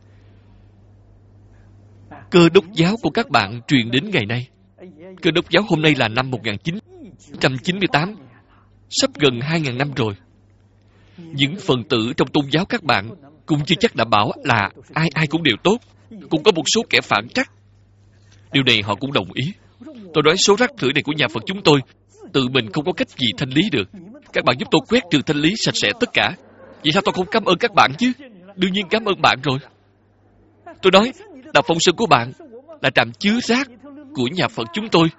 Cơ Đốc giáo của các bạn truyền đến ngày nay. Cơ Đốc giáo hôm nay là năm một nghìn chín trăm chín mươi tám, sắp gần hai ngàn năm rồi. Những phần tử trong tôn giáo các bạn cũng chưa chắc đã bảo là ai ai cũng đều tốt. Cũng có một số kẻ phản trắc. Điều này họ cũng đồng ý. Tôi nói số rác rưởi này của nhà Phật chúng tôi tự mình không có cách gì thanh lý được. Các bạn giúp tôi quét trừ thanh lý sạch sẽ tất cả. Vì sao tôi không cảm ơn các bạn chứ? Đương nhiên cảm ơn bạn rồi. Tôi nói, Đạo Phong Sơn của bạn là trạm chứa rác của nhà Phật chúng tôi.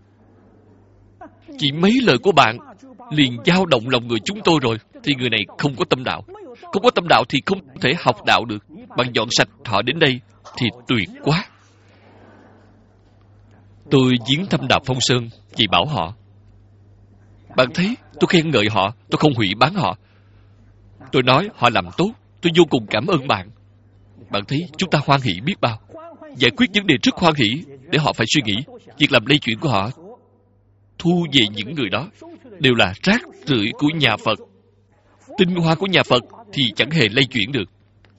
Chỉ mấy lời của bạn liền dao động lòng người chúng tôi rồi. Thì người này không có tâm đạo. Không có tâm đạo thì không thể học đạo được. Bạn dọn sạch họ đến đây thì tuyệt quá. Tôi viếng thăm Đạo Phong Sơn, chỉ bảo họ, bạn thấy tôi khen ngợi họ, tôi không hủy bán họ. Tôi nói họ làm tốt, tôi vô cùng cảm ơn bạn. Bạn thấy chúng ta hoan hỷ biết bao. Giải quyết vấn đề rất hoan hỷ, để họ phải suy nghĩ. Việc làm lây chuyển của họ thu về những người đó đều là rác rưởi của nhà Phật. Tinh hoa của nhà Phật thì chẳng hề lây chuyển được.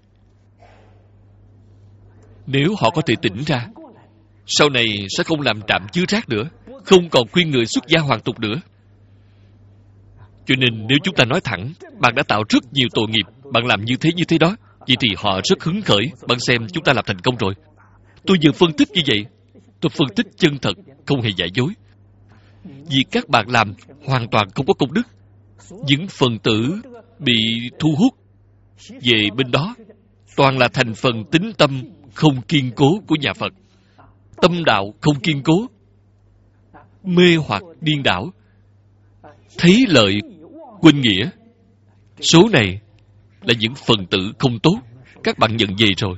Nếu họ có thể tỉnh ra, sau này sẽ không làm trạm chứa rác nữa, không còn khuyên người xuất gia hoàn tục nữa. Cho nên nếu chúng ta nói thẳng, bạn đã tạo rất nhiều tội nghiệp, bạn làm như thế như thế đó, vậy thì họ rất hứng khởi. Bạn xem chúng ta làm thành công rồi. Tôi vừa phân tích như vậy, tôi phân tích chân thật, không hề giả dối. Việc các bạn làm hoàn toàn không có công đức. Những phần tử bị thu hút về bên đó toàn là thành phần tín tâm không kiên cố của nhà Phật. Tâm đạo không kiên cố, mê hoặc điên đảo, thấy lợi quên nghĩa. Số này là những phần tử không tốt. Các bạn nhận về rồi.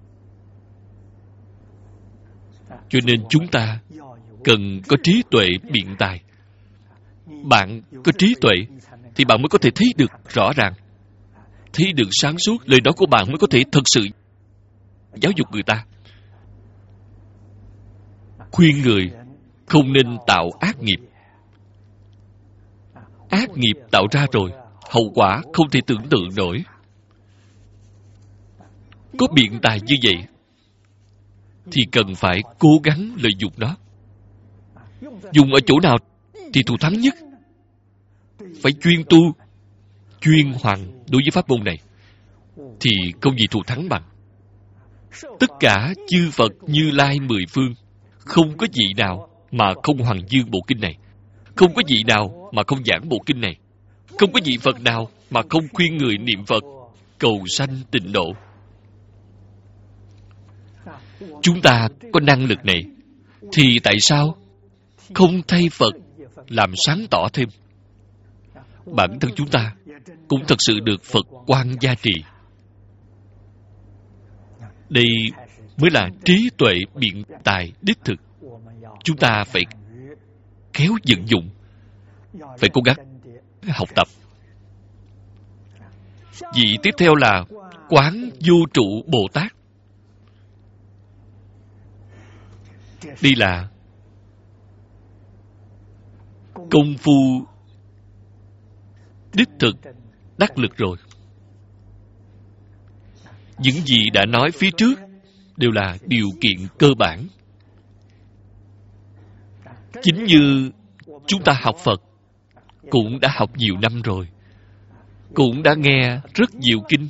Cho nên chúng ta cần có trí tuệ biện tài. Bạn có trí tuệ thì bạn mới có thể thấy được rõ ràng, thấy được sáng suốt. Lời nói của bạn mới có thể thực sự giáo dục người ta. Khuyên người không nên tạo ác nghiệp. Ác nghiệp tạo ra rồi, hậu quả không thể tưởng tượng nổi. Có biện tài như vậy thì cần phải cố gắng lợi dụng nó. Dùng ở chỗ nào thì thù thắng nhất. Phải chuyên tu, chuyên hoàn đối với pháp môn này thì không gì thù thắng bằng. Tất cả chư Phật Như Lai mười phương, không có vị nào mà không hoàn dương bộ kinh này, không có vị nào mà không giảng bộ kinh này, không có vị Phật nào mà không khuyên người niệm Phật, cầu sanh tịnh độ. Chúng ta có năng lực này thì tại sao không thay Phật làm sáng tỏ thêm? Bản thân chúng ta cũng thật sự được Phật quan gia trì. Đây mới là trí tuệ biện tài đích thực. Chúng ta phải khéo vận dụng, phải cố gắng học tập. Vị tiếp theo là Quán Vô Trụ Bồ Tát. Đây là công phu đích thực đắc lực rồi. Những gì đã nói phía trước đều là điều kiện cơ bản. Chính như chúng ta học Phật cũng đã học nhiều năm rồi, cũng đã nghe rất nhiều kinh.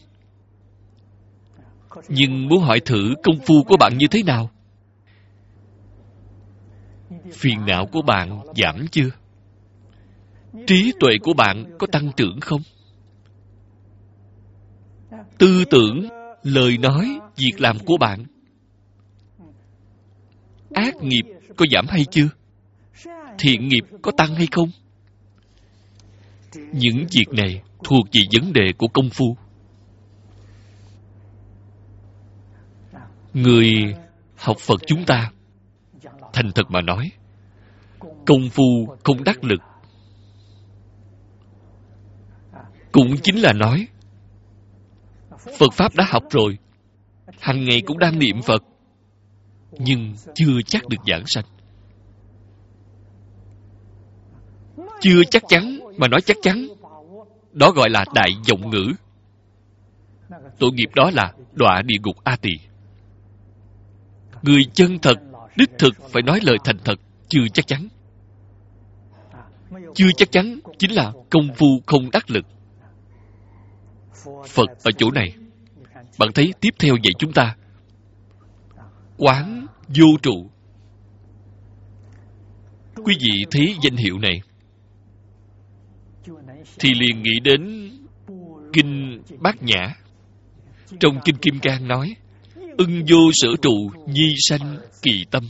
Nhưng muốn hỏi thử công phu của bạn như thế nào? Phiền não của bạn giảm chưa? Trí tuệ của bạn có tăng trưởng không? Tư tưởng, lời nói, việc làm của bạn, ác nghiệp có giảm hay chưa? Thiện nghiệp có tăng hay không? Những việc này thuộc về vấn đề của công phu. Người học Phật chúng ta, thành thật mà nói, công phu không đắc lực. Cũng chính là nói, Phật Pháp đã học rồi, hàng ngày cũng đang niệm Phật, nhưng chưa chắc được giảng sanh. Chưa chắc chắn mà nói chắc chắn, đó gọi là đại vọng ngữ. Tội nghiệp đó là đọa địa ngục A Tỳ. Người chân thật, đích thực phải nói lời thành thật, chưa chắc chắn. Chưa chắc chắn chính là công phu không đắc lực. Phật ở chỗ này, bạn thấy tiếp theo dạy chúng ta quán vô trụ. Quý vị thấy danh hiệu này thì liền nghĩ đến kinh Bát Nhã. Trong kinh Kim Cang nói, ưng vô sở trụ, nhi sanh kỳ tâm.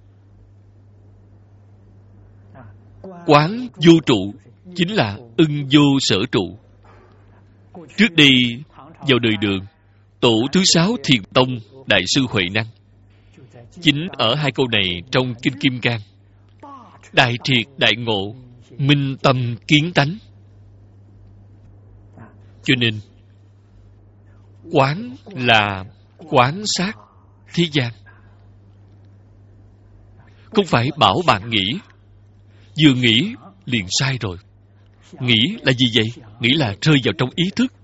Quán vô trụ chính là ưng vô sở trụ. Trước đây, vào đời Đường, tổ thứ sáu Thiền Tông Đại sư Huệ Năng chính ở hai câu này trong kinh Kim Cang: đại triệt đại ngộ, minh tâm kiến tánh. Cho nên quán là quán sát thế gian, không phải bảo bạn nghĩ. Vừa nghĩ liền sai rồi. Nghĩ là gì vậy? Nghĩ là rơi vào trong ý thức.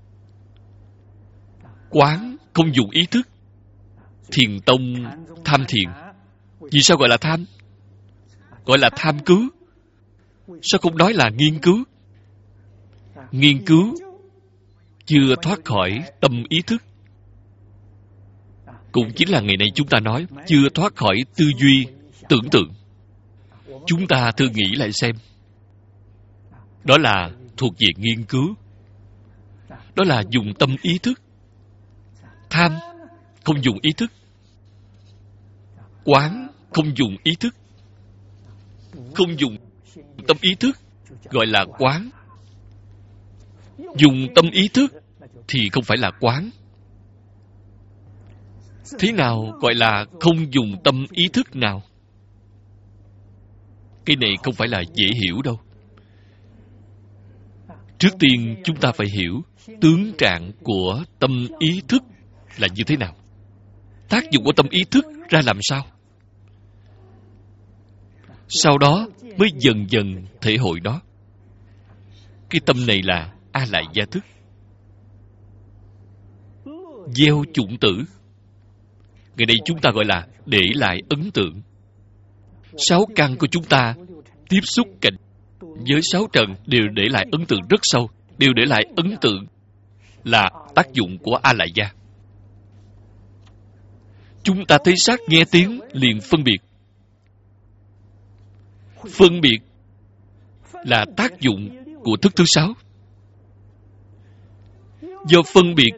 Quán không dùng ý thức. Thiền tông tham thiền. Vì sao gọi là tham? Gọi là tham cứu. Sao không nói là nghiên cứu? Nghiên cứu chưa thoát khỏi tâm ý thức. Cũng chính là ngày nay chúng ta nói chưa thoát khỏi tư duy, tưởng tượng. Chúng ta thử nghĩ lại xem. Đó là thuộc về nghiên cứu. Đó là dùng tâm ý thức. Tham không dùng ý thức. Quán không dùng ý thức. Không dùng tâm ý thức gọi là quán. Dùng tâm ý thức thì không phải là quán. Thế nào gọi là không dùng tâm ý thức nào? Cái này không phải là dễ hiểu đâu. Trước tiên chúng ta phải hiểu tướng trạng của tâm ý thức là như thế nào. Tác dụng của tâm ý thức ra làm sao? Sau đó mới dần dần thể hội nó. Cái tâm này là A Lại Gia thức. Gieo chủng tử. Ngày nay chúng ta gọi là để lại ấn tượng. Sáu căn của chúng ta tiếp xúc cảnh với sáu trần đều để lại ấn tượng rất sâu. Đều để lại ấn tượng là tác dụng của A Lại Gia. Chúng ta thấy sắc nghe tiếng liền phân biệt. Phân biệt là tác dụng của thức thứ sáu. Do phân biệt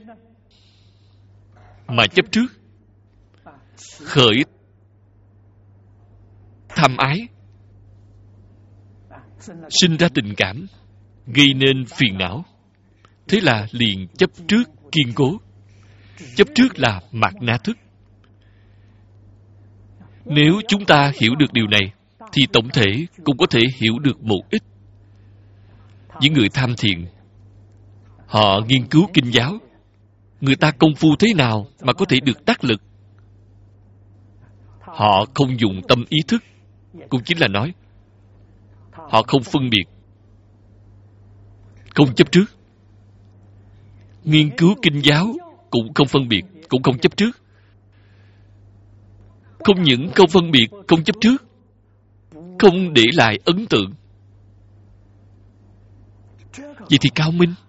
mà chấp trước, khởi tham ái, sinh ra tình cảm, gây nên phiền não. Thế là liền chấp trước kiên cố. Chấp trước là mạt na thức. Nếu chúng ta hiểu được điều này thì tổng thể cũng có thể hiểu được một ít. Những người tham thiền, họ nghiên cứu kinh giáo, người ta công phu thế nào mà có thể được đắc lực? Họ không dùng tâm ý thức. Cũng chính là nói họ không phân biệt, không chấp trước. Nghiên cứu kinh giáo cũng không phân biệt, cũng không chấp trước. Không những không phân biệt, không chấp trước, không để lại ấn tượng. Vậy thì cao minh.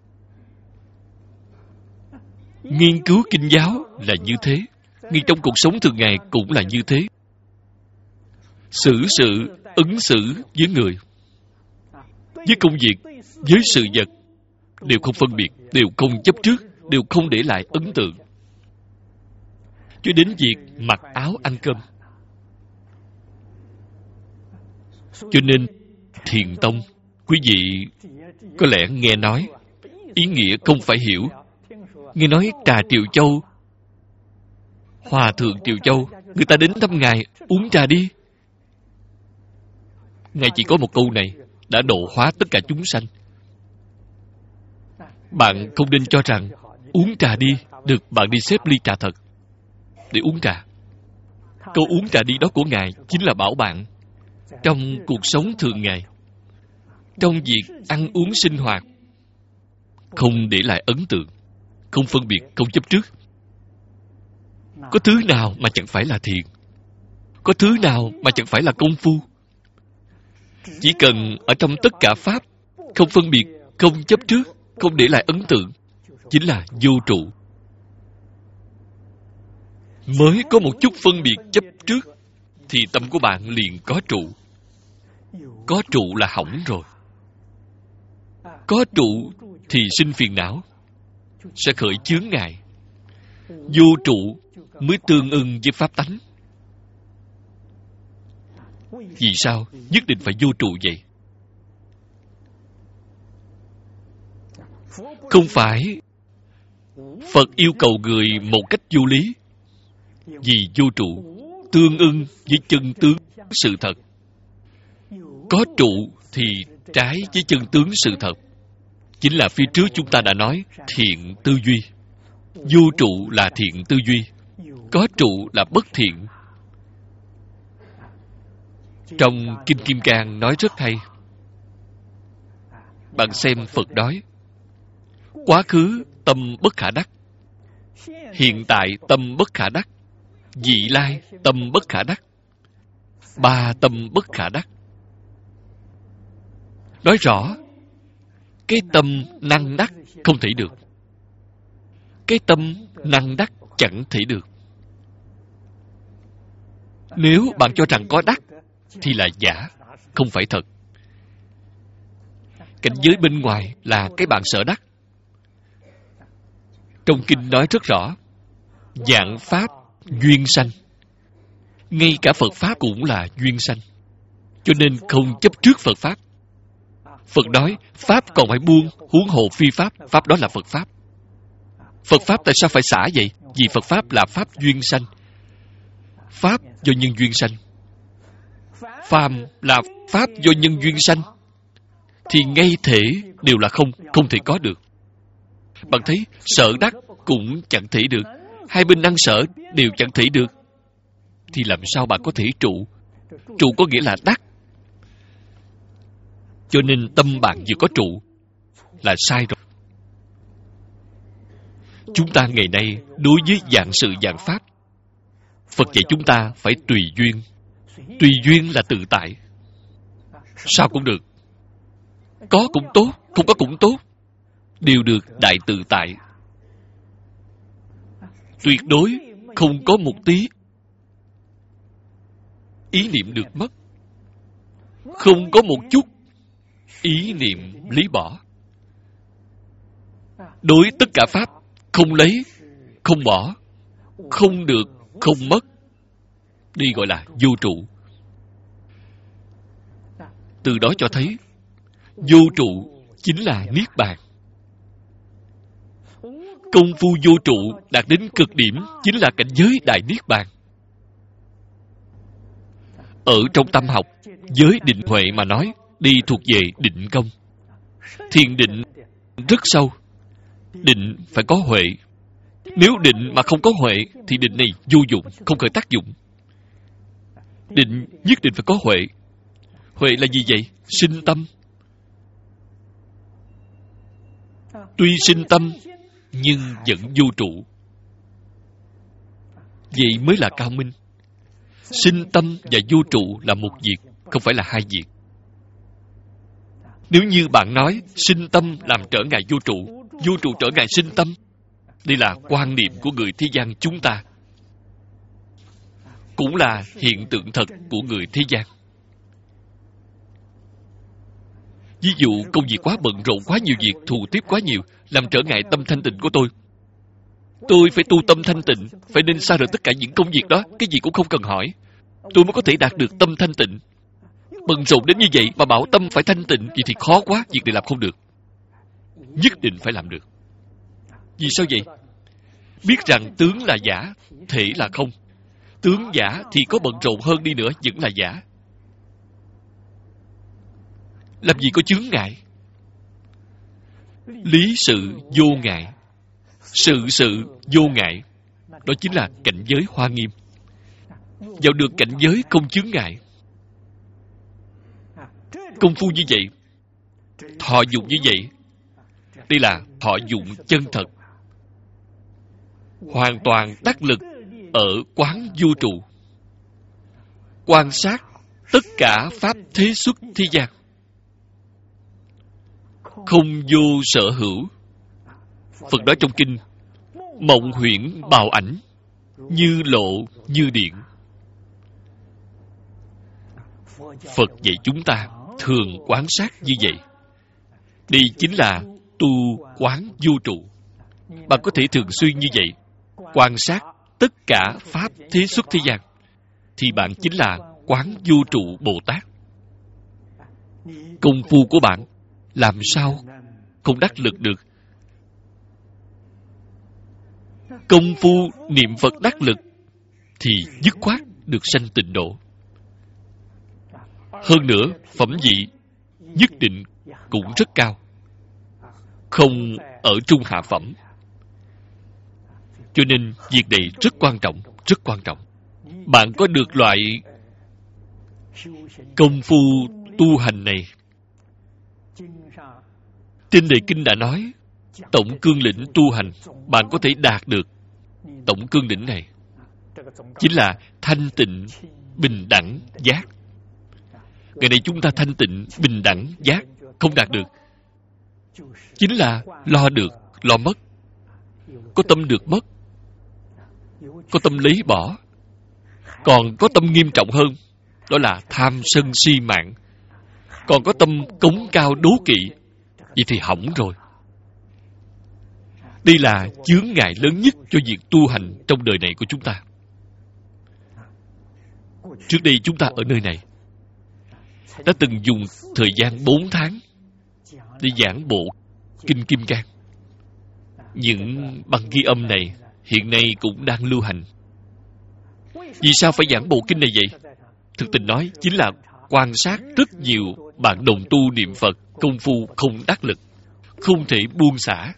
Nghiên cứu kinh giáo là như thế, ngay trong cuộc sống thường ngày cũng là như thế. Xử sự, ứng xử với người, với công việc, với sự vật, đều không phân biệt, đều không chấp trước, đều không để lại ấn tượng. Cho đến việc mặc áo ăn cơm. Cho nên Thiền Tông, quý vị có lẽ nghe nói, ý nghĩa không phải hiểu. Nghe nói trà Triệu Châu, Hòa thượng Triệu Châu, người ta đến thăm Ngài, uống trà đi. Ngài chỉ có một câu này đã độ hóa tất cả chúng sanh. Bạn không nên cho rằng uống trà đi, được bạn đi xếp ly trà thật để uống trà. Câu uống trà đi đó của Ngài chính là bảo bạn trong cuộc sống thường ngày, trong việc ăn uống sinh hoạt, không để lại ấn tượng, không phân biệt, không chấp trước. Có thứ nào mà chẳng phải là thiền? Có thứ nào mà chẳng phải là công phu? Chỉ cần ở trong tất cả pháp, không phân biệt, không chấp trước, không để lại ấn tượng, chính là vô trụ. Mới có một chút phân biệt chấp trước, thì tâm của bạn liền có trụ. Có trụ là hỏng rồi. Có trụ thì sinh phiền não, sẽ khởi chướng ngại. Vô trụ mới tương ưng với pháp tánh. Vì sao nhất định phải vô trụ vậy? Không phải Phật yêu cầu người một cách vô lý. Vì vô trụ tương ưng với chân tướng sự thật. Có trụ thì trái với chân tướng sự thật. Chính là phía trước chúng ta đã nói thiện tư duy. Vô trụ là thiện tư duy, có trụ là bất thiện. Trong Kinh Kim Cang nói rất hay. Bạn xem Phật nói: quá khứ tâm bất khả đắc, hiện tại tâm bất khả đắc, vị lai tâm bất khả đắc, ba tâm bất khả đắc. Nói rõ cái tâm năng đắc không thể được, cái tâm năng đắc chẳng thể được. Nếu bạn cho rằng có đắc thì là giả, không phải thật. Cảnh giới bên ngoài là cái bạn sợ đắc. Trong kinh nói rất rõ: vạn pháp duyên sanh. Ngay cả Phật Pháp cũng là duyên sanh. Cho nên không chấp trước Phật Pháp. Phật nói Pháp còn phải buông, huống hồ phi Pháp. Pháp đó là Phật Pháp. Phật Pháp tại sao phải xả vậy? Vì Phật Pháp là Pháp duyên sanh. Pháp do nhân duyên sanh. Phàm là Pháp do nhân duyên sanh, thì ngay thể đều là không, không thể có được. Bạn thấy sở đắc cũng chẳng thể được, hai bên năng sở đều chẳng thể được, thì làm sao bạn có thể trụ? Trụ có nghĩa là đắc. Cho nên tâm bạn vừa có trụ là sai rồi. Chúng ta ngày nay đối với vạn sự vạn pháp, Phật dạy chúng ta phải tùy duyên. Tùy duyên là tự tại. Sao cũng được. Có cũng tốt, không có cũng tốt, đều được đại tự tại. Tuyệt đối không có một tí ý niệm được mất, không có một chút ý niệm lý bỏ. Đối tất cả pháp, không lấy, không bỏ, không được, không mất, đi gọi là vô trụ. Từ đó cho thấy vô trụ chính là niết bàn. Công phu vô trụ đạt đến cực điểm chính là cảnh giới đại niết bàn. Ở trong tâm học, giới định huệ mà nói, đi thuộc về định công. Thiền định rất sâu. Định phải có huệ. Nếu định mà không có huệ thì định này vô dụng, không khởi tác dụng. Định nhất định phải có huệ. Huệ là gì vậy? Sinh tâm. Tuy sinh tâm nhưng vẫn vô trụ. Vậy mới là cao minh. Sinh tâm và vô trụ là một việc, không phải là hai việc. Nếu như bạn nói sinh tâm làm trở ngại vô trụ, vô trụ trở ngại sinh tâm, đây là quan niệm của người thế gian chúng ta, cũng là hiện tượng thật của người thế gian. Ví dụ công việc quá bận rộn, quá nhiều việc, thù tiếp quá nhiều, làm trở ngại tâm thanh tịnh của tôi. Tôi phải tu tâm thanh tịnh, phải nên xa rời tất cả những công việc đó, cái gì cũng không cần hỏi. Tôi mới có thể đạt được tâm thanh tịnh. Bận rộn đến như vậy mà bảo tâm phải thanh tịnh, vậy thì khó quá, việc này làm không được. Nhất định phải làm được. Vì sao vậy? Biết rằng tướng là giả, thể là không. Tướng giả thì có bận rộn hơn đi nữa vẫn là giả. Làm gì có chướng ngại? Lý sự vô ngại, sự sự vô ngại, đó chính là cảnh giới Hoa Nghiêm. Vào được cảnh giới không chướng ngại. Công phu như vậy, thọ dụng như vậy, đây là thọ dụng chân thật, hoàn toàn đắc lực ở quán vô trụ, quan sát tất cả pháp thế xuất thế gian, không vô sở hữu. Phật nói trong kinh, mộng huyễn bào ảnh, như lộ như điện. Phật dạy chúng ta thường quán sát như vậy. Đây chính là tu quán vô trụ. Bạn có thể thường xuyên như vậy, quan sát tất cả pháp thế xuất thế gian, thì bạn chính là quán vô trụ Bồ Tát. Công phu của bạn làm sao không đắc lực được? Công phu niệm Phật đắc lực thì dứt khoát được sanh tịnh độ. Hơn nữa, phẩm vị nhất định cũng rất cao, không ở trung hạ phẩm. Cho nên việc này rất quan trọng, rất quan trọng. Bạn có được loại công phu tu hành này, trên đề kinh đã nói, tổng cương lĩnh tu hành, bạn có thể đạt được tổng cương lĩnh này, chính là thanh tịnh, bình đẳng, giác. Ngày nay chúng ta thanh tịnh, bình đẳng, giác không đạt được, chính là lo được, lo mất. Có tâm được mất, có tâm lấy bỏ, còn có tâm nghiêm trọng hơn, đó là tham sân si mạng, còn có tâm cống cao đố kỵ, vậy thì hỏng rồi. Đây là chướng ngại lớn nhất cho việc tu hành trong đời này của chúng ta. Trước đây chúng ta ở nơi này đã từng dùng thời gian bốn tháng để giảng bộ Kinh Kim Cang. Những băng ghi âm này hiện nay cũng đang lưu hành. Vì sao phải giảng bộ kinh này vậy? Thực tình nói, chính là quan sát rất nhiều bạn đồng tu niệm Phật, công phu không đắc lực, không thể buông xả.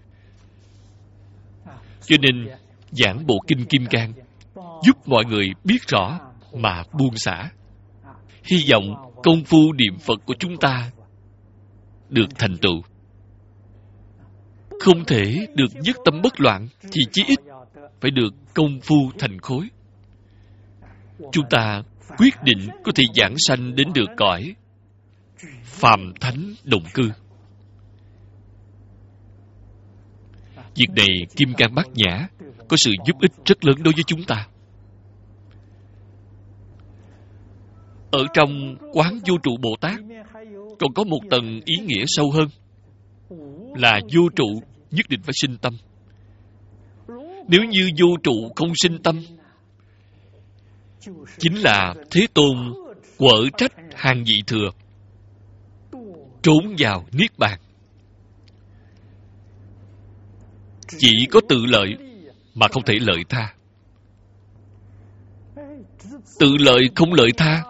Cho nên giảng bộ Kinh Kim Cang giúp mọi người biết rõ mà buông xả. Hy vọng công phu niệm Phật của chúng ta được thành tựu. Không thể được nhất tâm bất loạn thì chí ít phải được công phu thành khối. Chúng ta quyết định có thể giảng sanh đến được cõi phàm thánh đồng cư. Việc này Kim Cang Bát Nhã có sự giúp ích rất lớn đối với chúng ta. Ở trong quán vô trụ Bồ Tát còn có một tầng ý nghĩa sâu hơn, là vô trụ nhất định phải sinh tâm. Nếu như vô trụ không sinh tâm, chính là Thế Tôn quở trách hàng vị thừa, trốn vào niết bàn. Chỉ có tự lợi mà không thể lợi tha. Tự lợi không lợi tha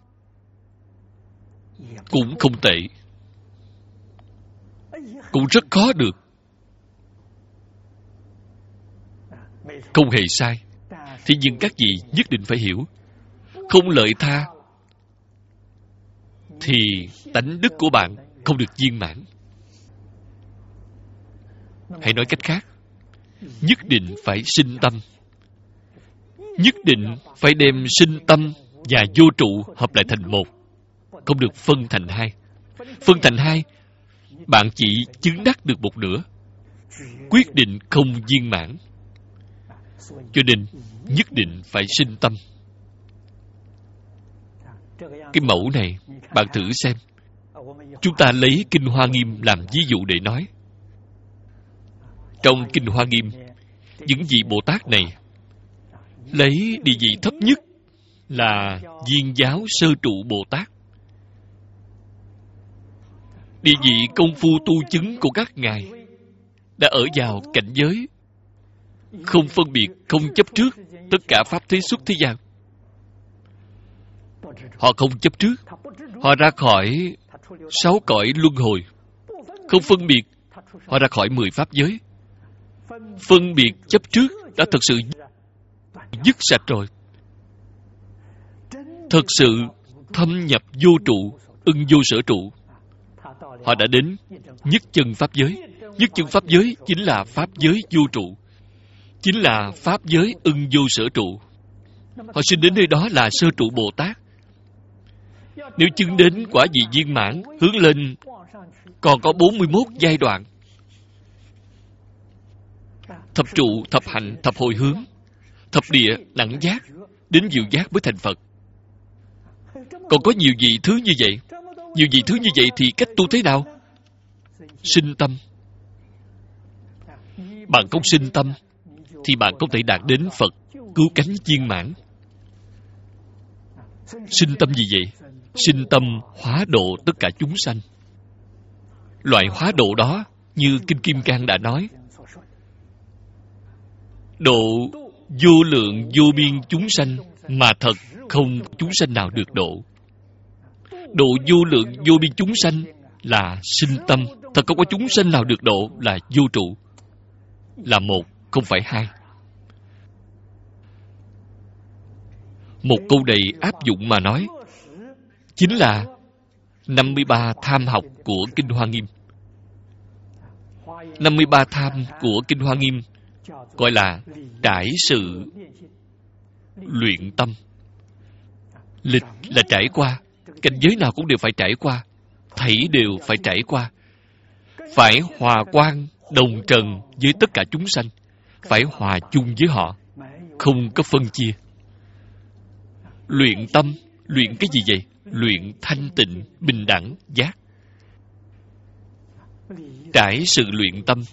cũng không tệ, cũng rất khó được. Không hề sai. Thế nhưng các vị nhất định phải hiểu, không lợi tha thì tánh đức của bạn không được viên mãn. Hãy nói cách khác, nhất định phải sinh tâm. Nhất định phải đem sinh tâm và vô trụ hợp lại thành một. không được phân thành hai. Phân thành hai, bạn chỉ chứng đắc được một nửa, quyết định không viên mãn. Cho nên nhất định phải sinh tâm. Cái mẫu này bạn thử xem. Chúng ta lấy Kinh Hoa Nghiêm làm ví dụ để nói. Trong Kinh Hoa Nghiêm, những vị Bồ Tát này lấy địa vị thấp nhất là Viên Giáo Sơ Trụ Bồ Tát. Địa vị công phu tu chứng của các ngài đã ở vào cảnh giới không phân biệt, không chấp trước tất cả pháp thế xuất thế gian. Họ không chấp trước, họ ra khỏi sáu cõi luân hồi. Không phân biệt, họ ra khỏi mười pháp giới. Phân biệt chấp trước đã thật sự dứt sạch rồi. Thật sự thâm nhập vô trụ, ưng vô sở trụ. Họ đã đến nhất chân pháp giới. Nhất chân pháp giới chính là pháp giới vô trụ, chính là pháp giới ưng vô sở trụ. Họ sinh đến nơi đó là Sơ Trụ Bồ Tát. Nếu chứng đến quả vị viên mãn, hướng lên còn có bốn mươi mốt giai đoạn. Thập trụ, thập hạnh, thập hồi hướng, thập địa, đẳng giác, đến diệu giác mới thành Phật. Còn có nhiều vị thứ như vậy. Nhiều vị thứ như vậy thì cách tu thế nào? Sinh tâm. Bạn không sinh tâm thì bạn không thể đạt đến Phật cứu cánh viên mãn. Sinh tâm gì vậy? Sinh tâm hóa độ tất cả chúng sanh. Loại hóa độ đó, như Kinh Kim Cang đã nói, độ vô lượng vô biên chúng sanh mà thật không chúng sanh nào được độ. Độ vô lượng vô biên chúng sanh là sinh tâm, thật không có chúng sanh nào được độ là vô trụ. Là một, không phải hai. Một câu đầy áp dụng mà nói, chính là năm mươi ba tham học của Kinh Hoa Nghiêm. năm mươi ba tham của Kinh Hoa Nghiêm gọi là trải sự luyện tâm. Lịch là trải qua, cảnh giới nào cũng đều phải trải qua, thảy đều phải trải qua. Phải hòa quang đồng trần với tất cả chúng sanh, phải hòa chung với họ, không có phân chia. Luyện tâm, luyện cái gì vậy? Luyện thanh tịnh, bình đẳng, giác. Trải sự luyện tâm.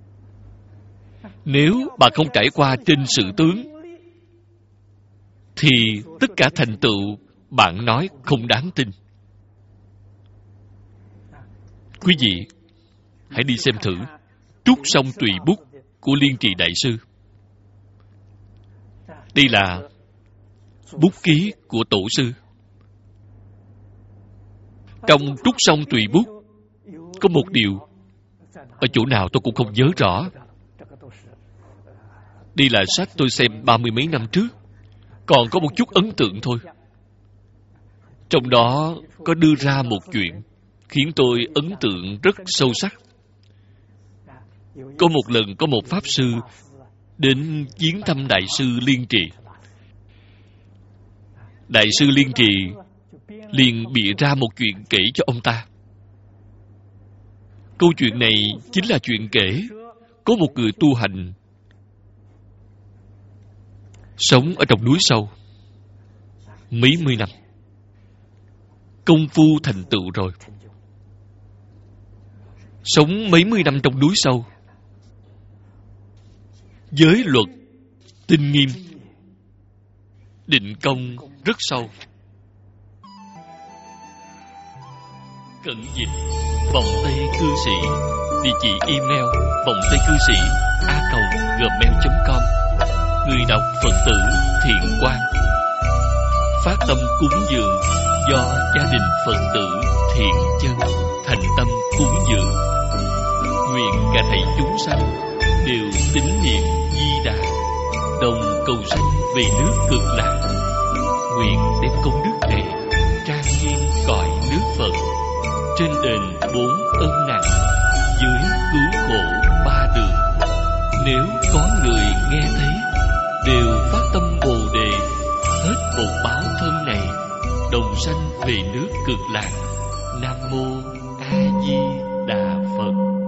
Nếu bạn không trải qua trên sự tướng, thì tất cả thành tựu bạn nói không đáng tin. Quý vị, hãy đi xem thử Trúc Song Tùy Bút của Liên Trì Đại Sư. Đây là bút ký của Tổ sư. Trong Trúc Song Tùy Bút có một điều, ở chỗ nào tôi cũng không nhớ rõ. Đây là sách tôi xem ba mươi mấy năm trước, còn có một chút ấn tượng thôi. Trong đó có đưa ra một chuyện khiến tôi ấn tượng rất sâu sắc. Có một lần có một Pháp Sư đến viếng thăm Đại sư Liên Trì. Đại sư Liên Trì liền bịa ra một chuyện kể cho ông ta. Câu chuyện này chính là chuyện kể có một người tu hành sống ở trong núi sâu mấy mươi năm, công phu thành tựu rồi. Sống mấy mươi năm trong núi sâu, giới luật tinh nghiêm, định công rất sâu. Cận dịch vòng tay cư sĩ, địa chỉ email vòng tay cư sĩ a còng gmail chấm com. Người đọc Phật tử Thiện Quang. Phát tâm cúng dường do gia đình Phật tử Thiện Chân thành tâm cúng dường. Nguyện cả thảy chúng sanh đều tín niệm Di Đà, đồng cầu sanh về nước Cực Lạc. Nguyện đem công đức này trang nghiêm cõi nước Phật, trên đền bốn ân nặng, dưới cứu khổ ba đường. Nếu có người nghe thấy đều phát tâm Bồ Đề, hết một báo thân này, đồng sanh về nước Cực Lạc. Nam mô A Di Đà Phật.